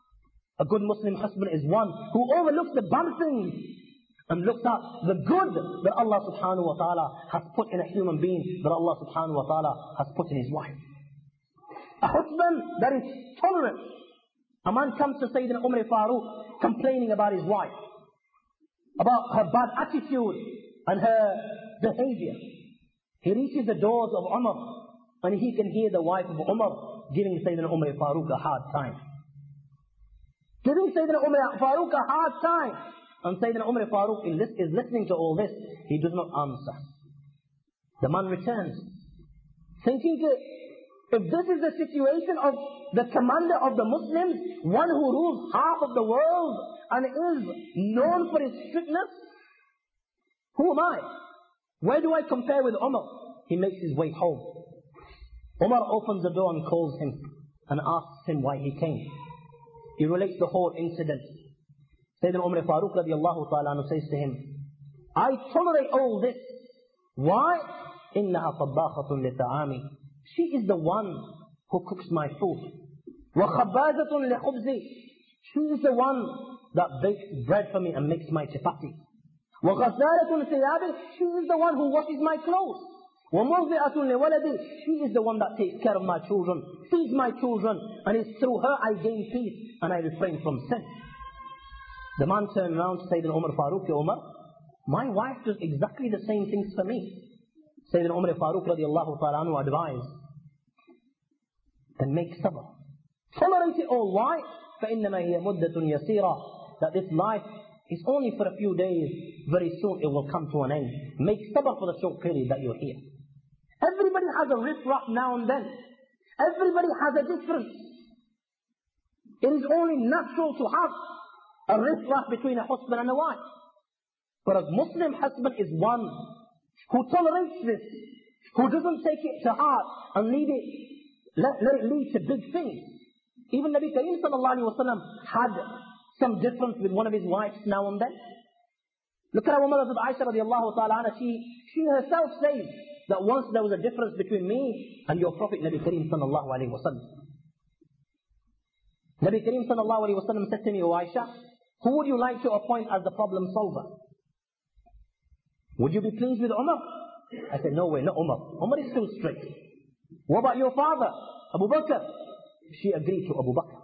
A good Muslim husband is one who overlooks the bad things and looks at the good that Allah subhanahu wa ta'ala has put in a human being, that Allah subhanahu wa ta'ala has put in his wife. A husband that is tolerant. A man comes to Sayyidina Umar Farooq complaining about his wife, about her bad attitude and her behavior. He reaches the doors of Umar, and he can hear the wife of Umar giving Sayyidina Umar Farooq a hard time. Giving Sayyidina Umar Farooq a hard time. And Sayyidina Umar Farooq is listening to all this. He does not answer. The man returns, thinking if this is the situation of the commander of the Muslims, one who rules half of the world and is known for his strictness, who am I? Where do I compare with Umar? He makes his way home. Umar opens the door and calls him and asks him why he came. He relates the whole incident. Sayyidina Umar Farooq radiallahu ta'ala anhu says to him, I tolerate all this. Why? إِنَّهَا طَبَّاخَةٌ لِتَعَامِ. She is the one who cooks my food. وَخَبَّازَةٌ لِخُبْزِ. She is the one that bakes bread for me and makes my chapati. وَغَسَّالَةٌ ثِيَابِ. She is the one who washes my clothes. وَمُرْضِعَةٌ لِوَلَدِ. She is the one that takes care of my children, feeds my children, and it's through her I gain peace and I refrain from sin. The man turned around to Sayyidina Umar Farooq, Ya Umar, my wife does exactly the same things for me. Sayyidina Umar Farooq radiallahu ta'ala anhu advised, then make sabr. Tolerate it all. Why? فَإِنَّمَا هِيَ مُدَّةٌ يَسِيرًا. That this life is only for a few days. Very soon it will come to an end. Make sabr for the short period that you're here. Everybody has a riff-raff now and then. Everybody has a difference. It is only natural to have a riff-raff between a husband and a wife. But a Muslim husband is one who tolerates this, who doesn't take it to heart and lead it, let, let it lead to big things. Even Nabi Kareem sallallahu alayhi wa sallam had some difference with one of his wives now and then. Look at our mother Aisha radiallahu ta'ala anha. She, she herself says that once there was a difference between me and your Prophet Nabi Kareem sallallahu alayhi wa sallam. Nabi Kareem sallallahu alayhi wa sallam said to me, O Aisha, who would you like to appoint as the problem solver? Would you be pleased with Umar? I said, no way, not Umar. Umar is too strict. What about your father, Abu Bakr? She agreed to Abu Bakr.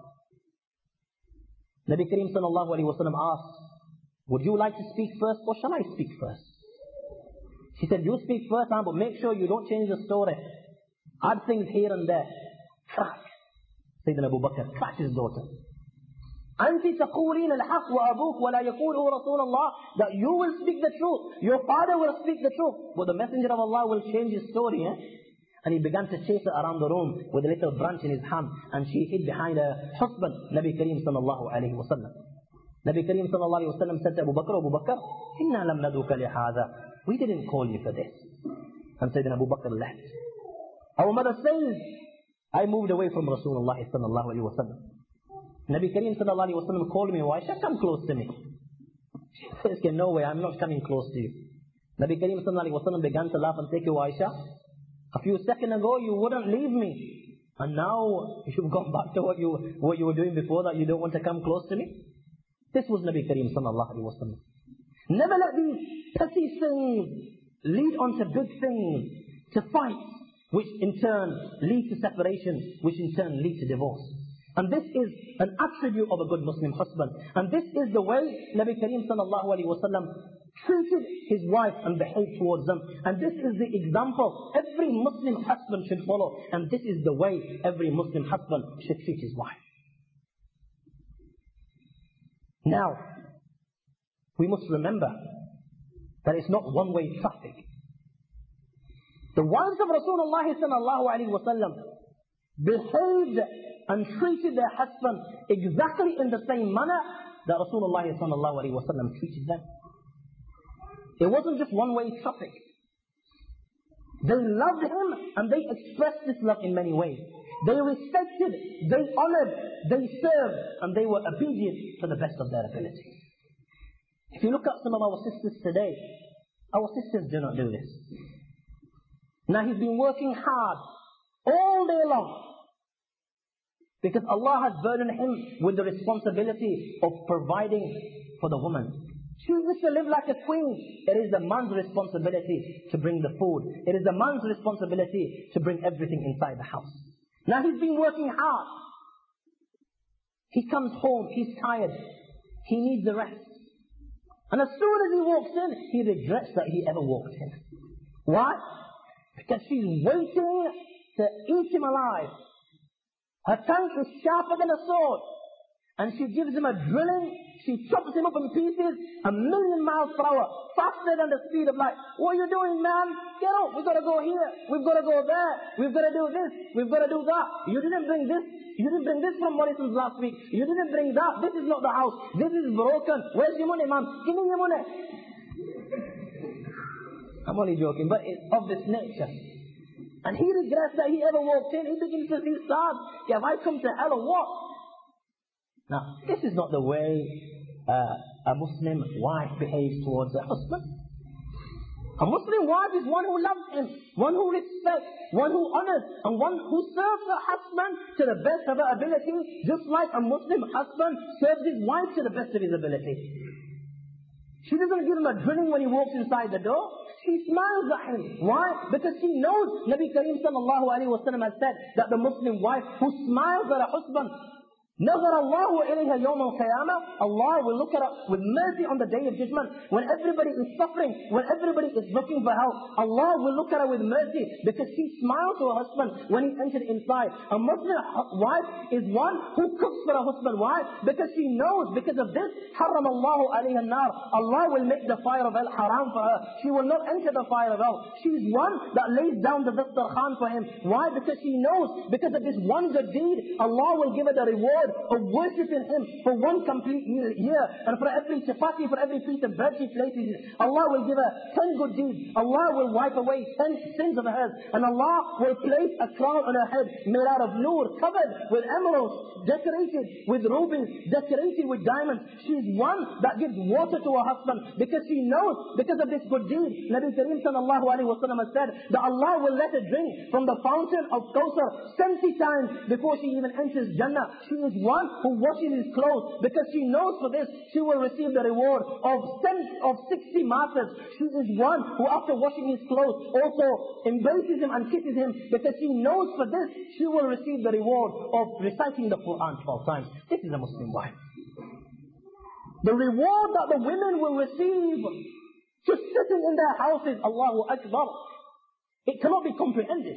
Nabi Kareem sallallahu alayhi wa sallam asked, would you like to speak first or shall I speak first? She said, you speak first, but make sure you don't change the story. Add things here and there. Crack. Sayyidina Abu Bakr cracked his daughter. أنت تقولين الحق وأبوك ولا يقوله رسول الله. That you will speak the truth. Your father will speak the truth. But the messenger of Allah will change his story. Eh? And he began to chase her around the room with a little branch in his hand. And she hid behind her husband, Nabi Kareem sallallahu alayhi wa sallam. Nabi Kareem sallallahu alayhi wa sallam said to Abu Bakr, Abu Bakr, إِنَّا لَمْ نَدُوكَ لِهَذَا. We didn't call you for this. And Sayyidina Abu Bakr left. Our mother says, I moved away from Rasulullah sallallahu alayhi wa sallam. Nabi Kareem sallallahu alayhi wa sallam called me, Aisha, come close to me. She says, okay, no way, I'm not coming close to you. Nabi Kareem sallallahu alayhi wa sallam began to laugh and say, Aisha, a few seconds ago you wouldn't leave me. And now you've gone back to what you what you were doing before, that you don't want to come close to me. This was Nabi Kareem sallallahu alayhi wa sallam. Never let these petty things lead on to big things, to fights, which in turn lead to separation, which in turn lead to divorce. And this is an attribute of a good Muslim husband. And this is the way Nabi Kareem sallallahu alayhi wa sallam treated his wife and behaved towards them. And this is the example every Muslim husband should follow. And this is the way every Muslim husband should treat his wife. Now, we must remember that it's not one-way traffic. The wives of Rasulullah sallallahu alayhi wa sallam behaved and treated their husband exactly in the same manner that Rasulullah sallallahu alayhi wa sallam treated them. It wasn't just one-way traffic. They loved him and they expressed this love in many ways. They respected, they honored, they served, and they were obedient to the best of their ability. If you look at some of our sisters today, our sisters do not do this. Now he's been working hard all day long, because Allah has burdened him with the responsibility of providing for the woman. She used to live like a queen. It is the man's responsibility to bring the food. It is the man's responsibility to bring everything inside the house. Now he's been working hard. He comes home, he's tired. He needs the rest. And as soon as he walks in, he regrets that he ever walked in. Why? Because she's waiting to eat him alive. Her tongue is sharper than a sword. And she gives him a drilling. She chops him up in pieces a million miles per hour, faster than the speed of light. What are you doing, man? Get up. We've got to go here. We've got to go there. We've got to do this. We've got to do that. You didn't bring this. You didn't bring this from Morrison's last week. You didn't bring that. This is not the house. This is broken. Where's your money, man? Give me your money. I'm only joking, but it's of this nature. And he regrets that he ever walked in. He begins to feel sad. Have I come to hell or what? Now, this is not the way uh, a Muslim wife behaves towards her husband. A Muslim wife is one who loves him, one who respects, one who honors, and one who serves her husband to the best of her ability, just like a Muslim husband serves his wife to the best of his ability. She doesn't give him a drilling when he walks inside the door. She smiles at him. Why? Because she knows Nabi Kareem sallallahu alayhi wa sallam has said that the Muslim wife who smiles at her husband, نظر الله إليها يوم القيامة. Allah will look at her with mercy on the day of judgment. When everybody is suffering, when everybody is looking for help, Allah will look at her with mercy because she smiled to her husband when he entered inside. A Muslim wife is one who cooks for her husband. Why? Because she knows, because of this, حرم الله عليها النار. Allah will make the fire of hell haram for her. She will not enter the fire of hell. She is one that lays down the dastarkhan for him. Why? Because she knows, because of this one good deed, Allah will give her the reward of worshipping Him for one complete year. And for every chapati, for every piece of bread she places, Allah will give her ten good deeds. Allah will wipe away ten sins of hers. And Allah will place a crown on her head made out of noor, covered with emeralds, decorated with rubies, decorated with diamonds. She is one that gives water to her husband because she knows, because of this good deed. Nabi Kareem sallallahu alayhi wa sallam has said that Allah will let her drink from the fountain of Kawthar seventy times before she even enters Jannah. She is one who washes his clothes because she knows for this she will receive the reward of of sixty martyrs. She is one who after washing his clothes also embraces him and kisses him because she knows for this she will receive the reward of reciting the Quran twelve times. This is a Muslim wife. The reward that the women will receive just sitting in their houses, Allahu Akbar, it cannot be comprehended.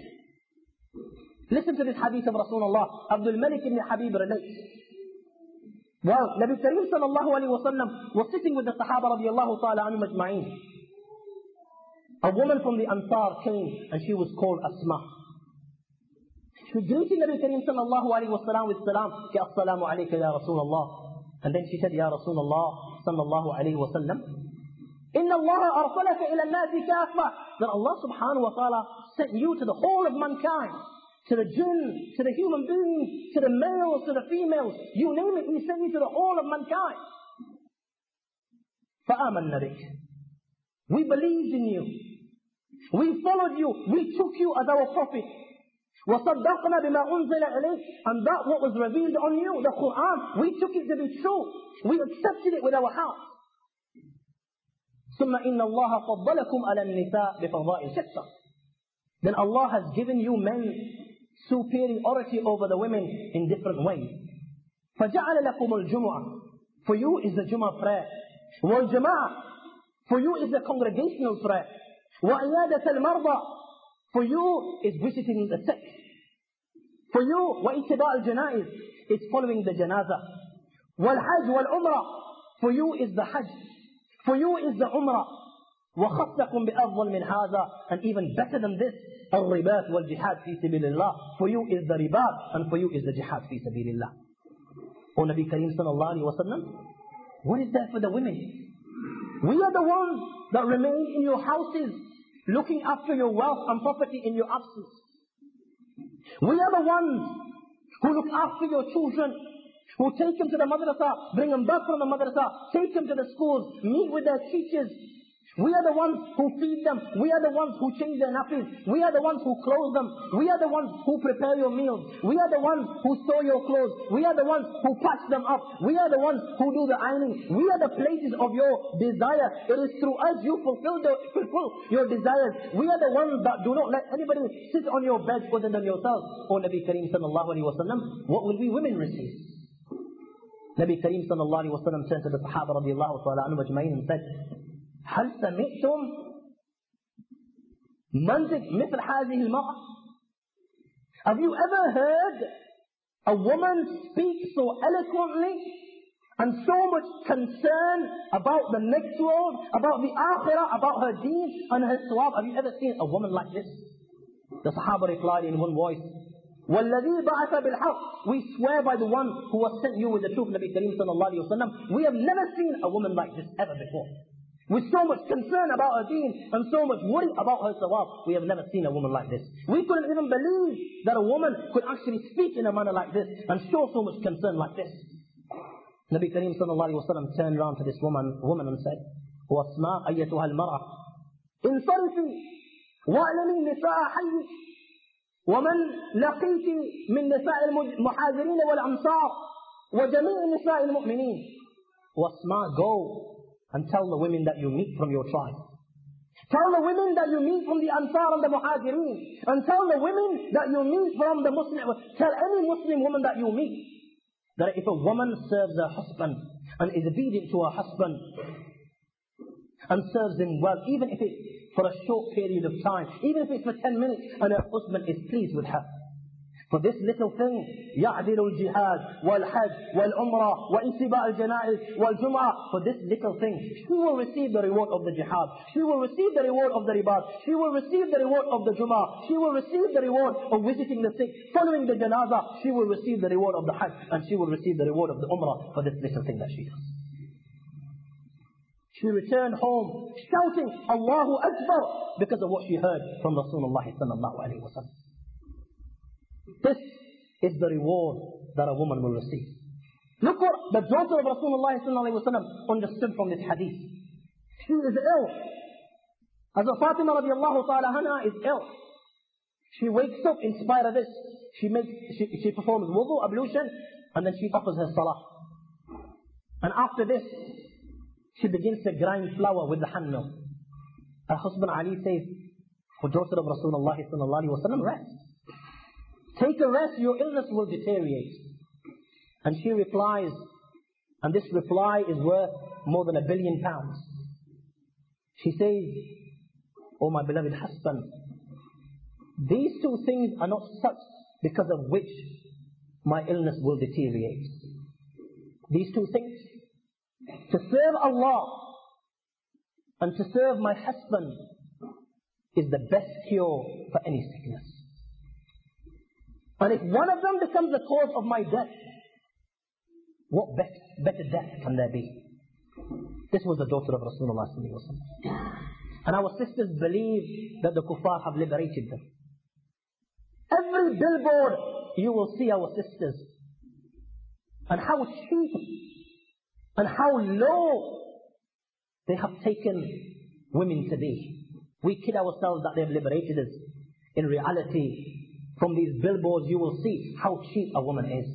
Listen to this hadith of Rasulullah. Abdul Malik ibn Habib relates. Well, Nabi Kareem sallallahu alayhi wa sallam was sitting with the Sahaba radiallahu ta'ala anhum ajma'in. A woman from the Ansar came and she was called Asma. She greeted Nabi Kareem sallallahu alayhi wa sallam with salam. Assalamu alayka ya Rasulullah. And then she said, Ya Rasulullah sallallahu alayhi wa sallam, Inna Allah arsalaka ila nasi kafa. That Allah subhanahu wa ta'ala sent you to the whole of mankind. To the jinn, to the human beings, to the males, to the females. You name it, He sent you to the whole of mankind. فَآمَنَّ بِكَ. We believed in you. We followed you. We took you as our prophet. وَصَدَّقْنَا بِمَا أُنزِلَ إِلَيْكَ. And that what was revealed on you, the Quran, we took it to be true. We accepted it with our hearts. ثُمَّ إِنَّ اللَّهَ فَضَّلَكُمْ عَلَى النِّسَاءِ بِفَضَائِلِ شَتَّى. Then Allah has given you men superiority over the women in different ways. فَجَعَلَ لَكُمُ الْجُمُعَةِ. For you is the Jumu'ah prayer. وَالْجَمَاعَةِ. For you is the congregational prayer. وَعِيَادَةَ الْمَرْضَى. For you is visiting the sick. For you, وَإِتِّبَاءَ الْجَنَائِزِ. It's following the janazah. وَالْحَجْ وَالْعُمْرَةِ. For you is the hajj. For you is the umrah. وَخَصَّكُمْ بِأَفْضَلْ مِنْ هَذَا. And even better than this, الرِّبَاطِ وَالْجِحَادِ فِي سَبِيلِ اللَّهِ. For you is the ribat, and for you is the jihad fi sabilillah. O Nabi Kareem sallallahu alayhi wa sallam, what is there for the women? We are the ones that remain in your houses, looking after your wealth and property in your absence. We are the ones who look after your children, who take them to the madrasa, bring them back from the madrasa, take them to the schools, meet with their teachers. We are the ones who feed them. We are the ones who change their nappies. We are the ones who clothe them. We are the ones who prepare your meals. We are the ones who sew your clothes. We are the ones who patch them up. We are the ones who do the ironing. We are the places of your desire. It is through us you fulfill, the, fulfill your desires. We are the ones that do not let anybody sit on your bed other than yourself. O Nabi Kareem sallallahu alayhi wa sallam, what will we women receive? Nabi Kareem sallallahu alayhi wa sallam turned to the Sahaba radiallahu ta'ala anhum ajma'in and said, هل سمعتم منطق مثل هذه المرأة? Have you ever heard a woman speak so eloquently and so much concern about the next world, about the akhirah, about her deen and her sawab? Have you ever seen a woman like this? The Sahaba replied in one voice, وَالَّذِي بَعَثَ بِالْحَقِّ. We swear by the one who has sent you with the truth, Nabi Kareem sallallahu alayhi wa sallam. We have never seen a woman like this ever before. With so much concern about her deen and so much worry about her sawab, we have never seen a woman like this. We couldn't even believe that a woman could actually speak in a manner like this and show so much concern like this. Nabi Kareem sallallahu alayhi wa sallam turned around to this woman, woman and said, وَاسْمَا أَيَّتُهَا الْمَرْأَةِ انصرفي وَأَعْلَمِي نِسَاءَ حَيِّكِ وَمَنْ لَقِيتِ مِنْ نِسَاءِ الْمُحَاجِرِينَ وَالْأَنصَارِ وَجَمِيعِ نِسَاءِ الْمُؤْمِنِينَ. وَاسْمَا, go and tell the women that you meet from your tribe. Tell the women that you meet from the Ansar and the Muhajirin. And tell the women that you meet from the Muslim. Tell any Muslim woman that you meet that if a woman serves her husband and is obedient to her husband and serves him well, even if it's for a short period of time, even if it's for ten minutes, and her husband is pleased with her, for this little thing, يَعْدِلُ الْجِهَادِ وَالْحَجِّ وَالْعُمْرَةِ وَإِنْتِبَاءِ الْجَنَائِزِ وَالْجُمْعَةِ. For this little thing, she will receive the reward of the jihad. She will receive the reward of the ribat. She will receive the reward of the Jum'ah. She will receive the reward of visiting the sick, following the janazah. She will receive the reward of the hajj, and she will receive the reward of the umrah for this little thing that she does. She returned home shouting, Allahu Akbar, because of what she heard from Rasulullah sallallahu alayhi wa sallam. This is the reward that a woman will receive. Look what the daughter of Rasulullah sallallahu alayhi wa sallam understood from this hadith. She is ill. As Fatima radiallahu ta'ala anha is ill. She wakes up in spite of this. She makes, she, she performs wudu, ablution, and then she offers her salah. And after this, she begins to grind flour with the hand mill. Her husband Ali says, for daughter of Rasulullah sallallahu alayhi wa sallam, rest. Take a rest, your illness will deteriorate. And she replies, and this reply is worth more than a billion pounds. She says, oh my beloved husband, these two things are not such because of which my illness will deteriorate. These two things, to serve Allah and to serve my husband, is the best cure for any sickness. And if one of them becomes the cause of my death, what better, better death can there be? This was the daughter of Rasulullah sallallahu alaihi wasallam. And our sisters believe that the kuffar have liberated them. Every billboard you will see our sisters. And how cheap and how low they have taken women to be. We kid ourselves that they have liberated us. In reality, from these billboards you will see how cheap a woman is.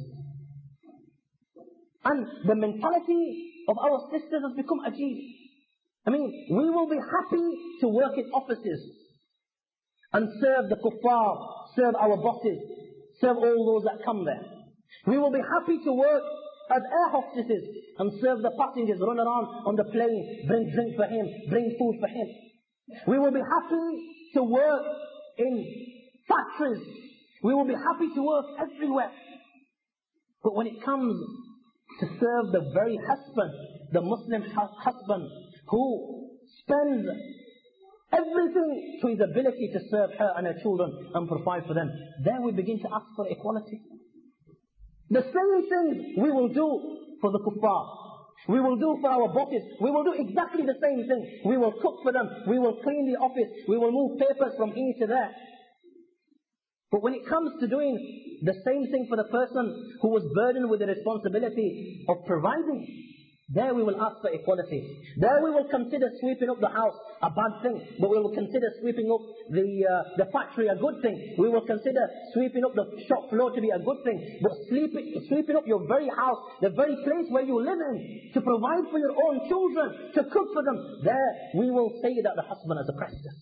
And the mentality of our sisters has become ajib. I mean, we will be happy to work in offices and serve the kuffar, serve our bosses, serve all those that come there. We will be happy to work as air hostesses and serve the passengers, run around on the plane, bring drink for him, bring food for him. We will be happy to work in factories. We will be happy to work everywhere. But when it comes to serve the very husband, the Muslim husband, who spends everything to his ability to serve her and her children and provide for them, there we begin to ask for equality. The same thing we will do for the kuffar. We will do for our bosses. We will do exactly the same thing. We will cook for them. We will clean the office. We will move papers from here to there. But when it comes to doing the same thing for the person who was burdened with the responsibility of providing, there we will ask for equality. There we will consider sweeping up the house a bad thing, but we will consider sweeping up the uh, the factory a good thing. We will consider sweeping up the shop floor to be a good thing. But sleeping, sweeping up your very house, the very place where you live in, to provide for your own children, to cook for them, there we will say that the husband has oppressed us.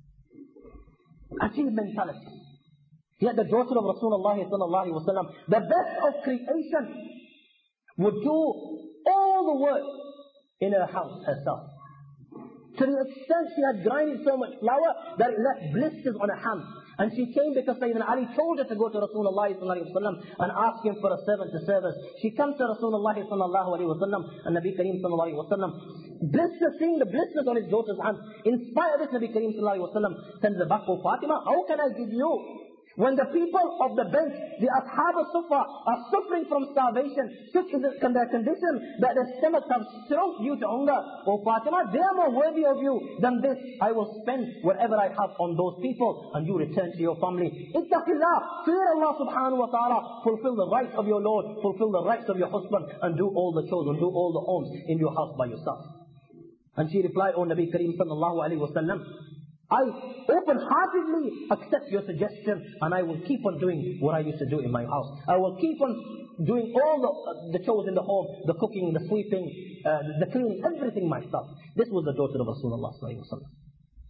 Achieve mentality. Yet the daughter of Rasulullah sallallahu alaihi wasallam, the best of creation, would do all the work in her house herself. To the extent she had grinded so much flour that it left blisters on her hand. And she came because Sayyidina Ali told her to go to Rasulullah sallallahu alaihi wasallam and ask him for a servant to serve us. She comes to Rasulullah sallallahu alaihi wasallam and Nabi Kareem sallallahu alaihi wasallam, blisters, seeing the blisters on his daughter's hand. In spite of this, Nabi Kareem sallallahu alaihi wasallam sends her back, "Oh Fatima, how can I give you? When the people of the bench, the Ashab al-Sufa, are suffering from starvation, such is their condition that their stomachs have shrunk due to hunger. Oh Fatima, they are more worthy of you than this. I will spend whatever I have on those people, and you return to your family. Ittaqillah, fear Allah subhanahu wa ta'ala, fulfill the rights of your Lord, fulfill the rights of your husband, and do all the chores, and do all the homes in your house by yourself." And she replied, "O Nabi Kareem sallallahu alayhi wa sallam, I open-heartedly accept your suggestion, and I will keep on doing what I used to do in my house. I will keep on doing all the, uh, the chores in the home, the cooking, the sweeping, uh, the cleaning, everything myself." This was the daughter of Rasulullah sallallahu alaihi wasallam.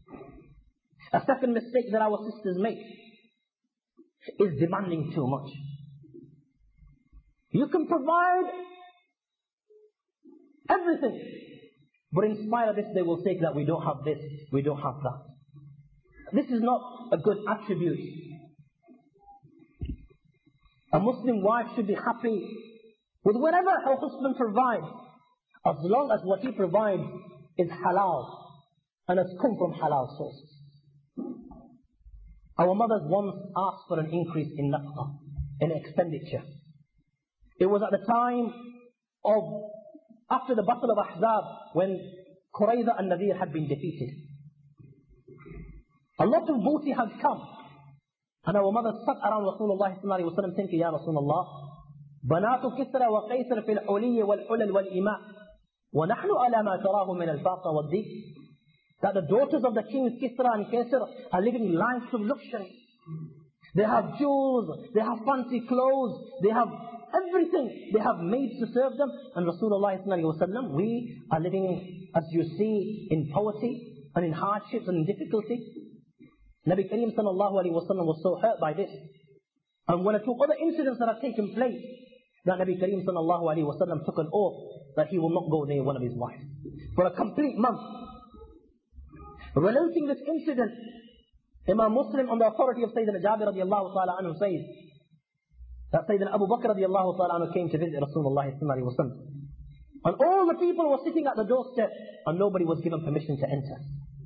A second mistake that our sisters make is demanding too much. You can provide everything. But in spite of this, they will say that we don't have this, we don't have that. This is not a good attribute. A Muslim wife should be happy with whatever her husband provides, as long as what he provides is halal and has come from halal sources. Our mothers once asked for an increase in nafqa, in expenditure. It was at the time of, after the Battle of Ahzab, when Qurayza and Nadir had been defeated. A lot of booty had come. And our mothers sat around Rasulullah sallallahu alayhi wa sallam thinking, Ya Rasulullah, بنات كسرى وقيصر في الحلي والحلل والإماء ونحن على ما تراه من الفاقة والضيق. That the daughters of the kings Kisra and Kaisar are living lives of luxury. They have jewels, they have fancy clothes, they have everything. They have maids to serve them. And Rasulullah sallallahu alayhi wa sallam, we are living, as you see, in poverty and in hardships and in difficulty. Nabi Kareem sallallahu alayhi wa sallam was so hurt by this. And one or two other incidents that have taken place, that Nabi Kareem sallallahu alayhi wa sallam took an oath that he will not go near one of his wives for a complete month. Relating this incident, Imam Muslim on the authority of Sayyidina Jabir radiallahu ta'ala anhu says that Sayyidina Abu Bakr radiallahu ta'ala anhu came to visit Rasulullah sallallahu alayhi wa sallam. And all the people were sitting at the doorstep and nobody was given permission to enter.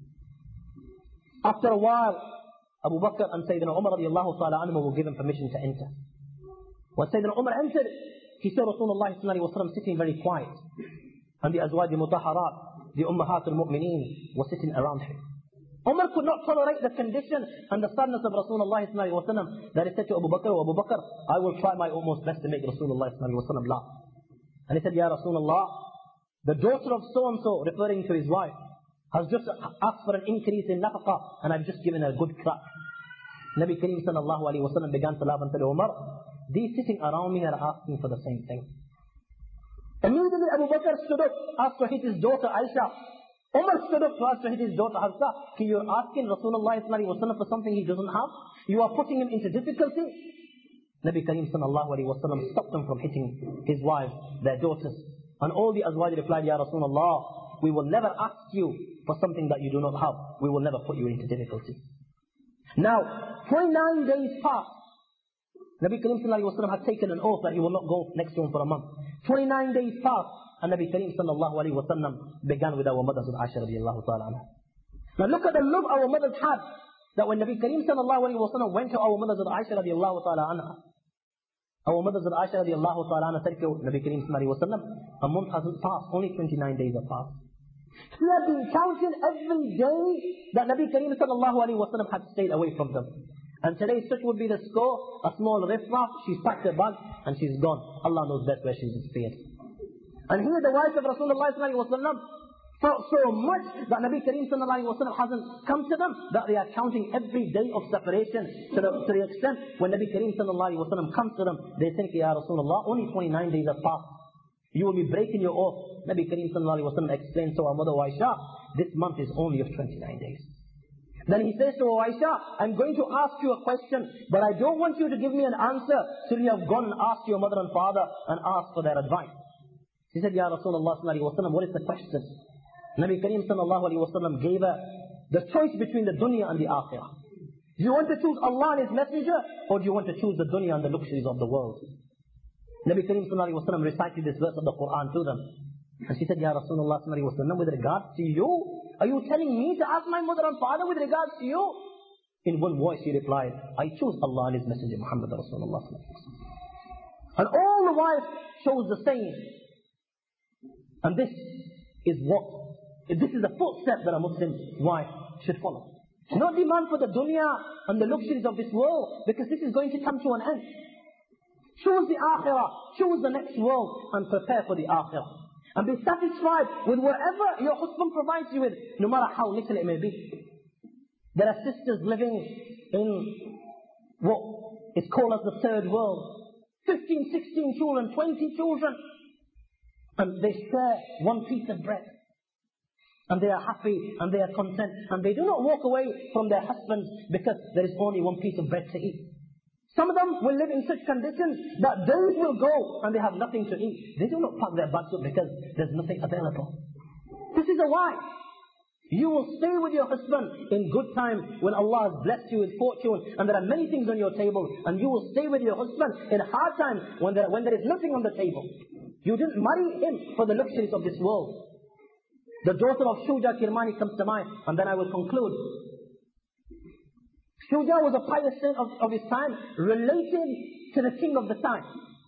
After a while, Abu Bakr and Sayyidina Umar radiallahu ta'ala anhu were given permission to enter. When Sayyidina Umar entered, he saw Rasulullah sallallahu alayhi wa sallam sitting very quiet. And the Azwaj al-Mutahharat, the Ummahat al-Mu'mineen, were sitting around him. Umar could not tolerate the condition and the sadness of Rasulullah sallallahu alayhi wa sallam, that he said to Abu Bakr, oh Abu Bakr, I will try my utmost best to make Rasulullah sallallahu alayhi wa sallam laugh. And he said, Ya Rasulullah, the daughter of so-and-so, referring to his wife, has just asked for an increase in nafaqah, and I've just given her a good crack. Nabi Kareem sallallahu alayhi wa sallam began to laugh and said, Umar, these sitting around me are asking for the same thing. Immediately Abu Bakr stood up, asked to hit his daughter Aisha. Umar stood up to ask to hit his daughter Hafsa. You're asking Rasulullah sallallahu alayhi wa sallam for something he doesn't have? You are putting him into difficulty? Nabi Kareem sallallahu alayhi wa sallam stopped them from hitting his wives, their daughters. And all the Azwaj replied, Ya Rasulullah, we will never ask you for something that you do not have. We will never put you into difficulty. Now, twenty-nine days passed. Nabi Kareem sallallahu alayhi wa sallam had taken an oath that he will not go next to him for a month. twenty-nine days passed, and Nabi Kareem sallallahu alayhi wa sallam began with our mothers, with Aisha radiallahu ta'ala anha. Now look at the love our mothers had, that when Nabi Kareem sallallahu alayhi wa sallam went to our mothers, with Aisha radiallahu ta'ala anha, our mothers, with Aisha radiallahu ta'ala anha, said to Nabi Kareem sallallahu alayhi wa sallam, a month hasn't passed, only twenty-nine days have passed. She had been counting every day that Nabi Kareem sallallahu alayhi wa sallam had stayed away from them. And today such would be the score, a small riffraff, she's packed her bag and she's gone. Allah knows best where she's disappeared. And here the wife of Rasulullah sallallahu alayhi wa sallam felt so much that Nabi Kareem sallallahu alayhi wa sallam hasn't come to them, that they are counting every day of separation, to the, to the extent when Nabi Kareem sallallahu alayhi wa sallam comes to them, they think, Ya Rasulullah, only twenty-nine days have passed. You will be breaking your oath. Nabi Kareem sallallahu alayhi wa sallam explains to our mother Aisha, this month is only of twenty-nine days. Then he says to Aisha, I'm going to ask you a question, but I don't want you to give me an answer till you have gone and asked your mother and father and asked for their advice. She said, Ya Rasulullah sallallahu alayhi wa sallam, what is the question? Nabi Kareem sallallahu alayhi wa sallam gave her the choice between the dunya and the akhirah. Do you want to choose Allah and His Messenger, or do you want to choose the dunya and the luxuries of the world? Nabi Kareem sallallahu alayhi wa sallam recited this verse of the Quran to them. And she said, Ya Rasulullah sallallahu alayhi wa sallam, with regards to you, are you telling me to ask my mother and father with regards to you? In one voice he replied, I choose Allah and His Messenger Muhammad Rasulullah sallallahu alayhi wa sallam. And all the wives chose the same. And this is what, this is the footstep that a Muslim wife should follow. Not demand for the dunya and the luxuries of this world, because this is going to come to an end. Choose the akhirah, choose the next world, and prepare for the akhirah. And be satisfied with whatever your husband provides you with, no matter how little it may be. There are sisters living in what is called as the third world. fifteen, sixteen children, twenty children. And they share one piece of bread. And they are happy and they are content. And they do not walk away from their husbands because there is only one piece of bread to eat. Some of them will live in such conditions that days will go and they have nothing to eat. They do not pack their bags up because there's nothing available. This is a wife. You will stay with your husband in good time when Allah has blessed you with fortune and there are many things on your table, and you will stay with your husband in hard times when there, when there is nothing on the table. You didn't marry him for the luxuries of this world. The daughter of Shuja Kirmani comes to mind, and then I will conclude. Shuja was a pious saint of, of his time, related to the king of the time.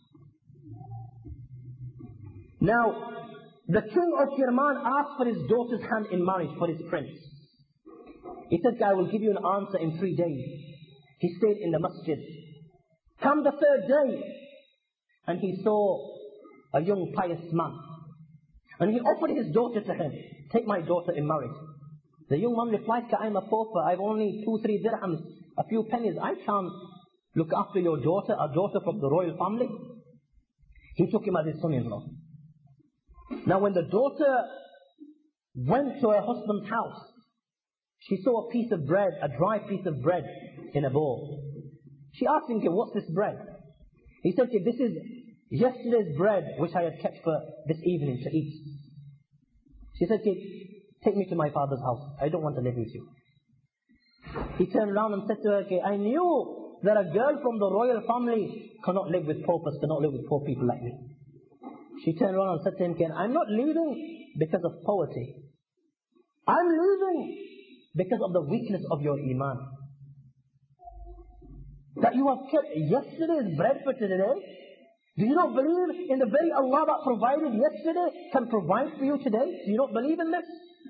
Now, the king of Kirman asked for his daughter's hand in marriage for his prince. He said, I will give you an answer in three days. He stayed in the masjid. Come the third day, and he saw a young pious man. And he offered his daughter to him. Take my daughter in marriage. The young man replied, I'm a pauper. I've only two, three dirhams, a few pennies. I can't look after your daughter, a daughter from the royal family. He took him as his son-in-law. Now when the daughter went to her husband's house, she saw a piece of bread, a dry piece of bread in a bowl. She asked him, what's this bread? He said, this is yesterday's bread which I had kept for this evening to eat. She said, take me to my father's house. I don't want to live with you. He turned around and said to her, I knew that a girl from the royal family cannot live with paupers, cannot live with poor people like me. She turned around and said to him, I'm not leaving because of poverty. I'm leaving because of the weakness of your iman. That you have kept yesterday's bread for today. Do you not believe in the very Allah that provided yesterday can provide for you today? Do you not believe in this?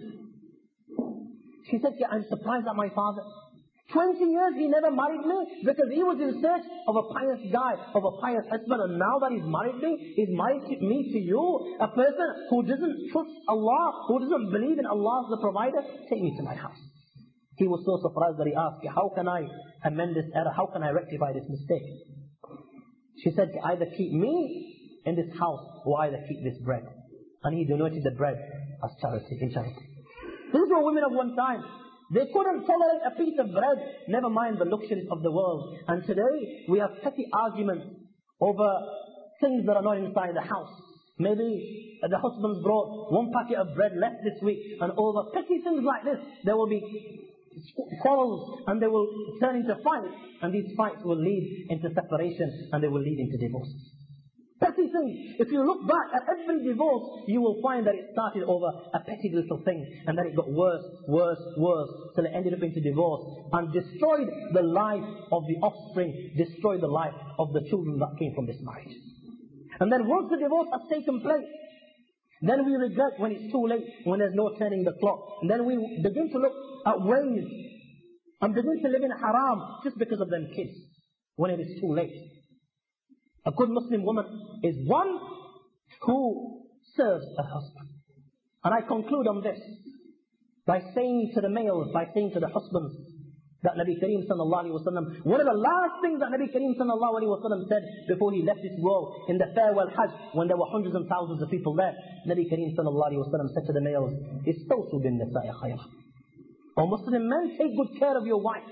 She said, I'm surprised at my father. Twenty years he never married me because he was in search of a pious guy, of a pious husband, and now that he's married me, he's married me to you, a person who doesn't trust Allah, who doesn't believe in Allah as the provider. Take me to my house. He was so surprised that he asked, how can I amend this error? How can I rectify this mistake? She said, either keep me in this house or either keep this bread. And he donated the bread as charity, in charity. These were women of one time. They couldn't tolerate a piece of bread, never mind the luxuries of the world. And today, we have petty arguments over things that are not inside the house. Maybe the husband's brought one packet of bread left this week, and over petty things like this, there will be quarrels, and they will turn into fights, and these fights will lead into separation, and they will lead into divorce. Petty things. If you look back at every divorce, you will find that it started over a petty little thing, and then it got worse, worse, worse, till it ended up into divorce, and destroyed the life of the offspring, destroyed the life of the children that came from this marriage. And then once the divorce has taken place, then we regret when it's too late, when there's no turning the clock. And then we begin to look at ways and begin to live in haram just because of them kids, when it is too late. A good Muslim woman is one who serves her husband. And I conclude on this by saying to the males, by saying to the husbands, that Nabi Kareem sallallahu alayhi wa sallam, one of the last things that Nabi Kareem sallallahu alayhi wa sallam said before he left this world in the farewell Hajj, when there were hundreds and thousands of people there, Nabi Kareem sallallahu alayhi wa sallam said to the males, Istawsu bin nisa'i khayra. O Muslim men, take good care of your wife.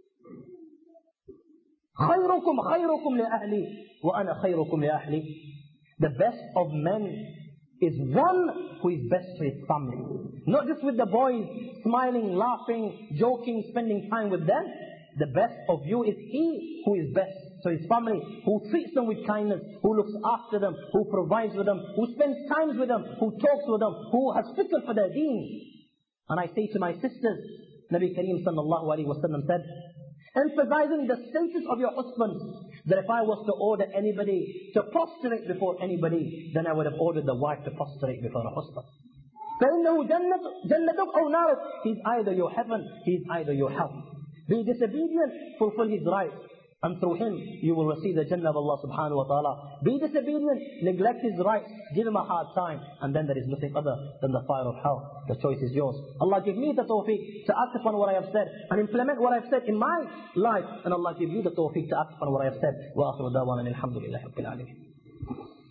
Khayrukum khayrukum li ahli, wa ana khayrukum li ahli. The best of men is one who is best for his family. Not just with the boys, smiling, laughing, joking, spending time with them. The best of you is he who is best to his family, who treats them with kindness, who looks after them, who provides with them, who spends time with them, who talks with them, who has fikr for their deen. And I say to my sisters, Nabi Kareem sallallahu alayhi wa sallam said, emphasizing the status of your husband, that if I was to order anybody to prostrate before anybody, then I would have ordered the wife to prostrate before her husband. فَإِنَّهُ جَنَّتُكْ أَوْ نَارُكْ. He's either your heaven, he's either your hell. Be disobedient, fulfill his rights, and through him you will receive the Jannah of Allah subhanahu wa ta'ala. Be disobedient, neglect his rights, give him a hard time, and then there is nothing other than the fire of hell. The choice is yours. Allah give me the tawfiq to act upon what I have said and implement what I have said in my life, and Allah give you the tawfiq to act upon what I have said. Wa akhiru da'wana alhamdulillahi rabbil alamin.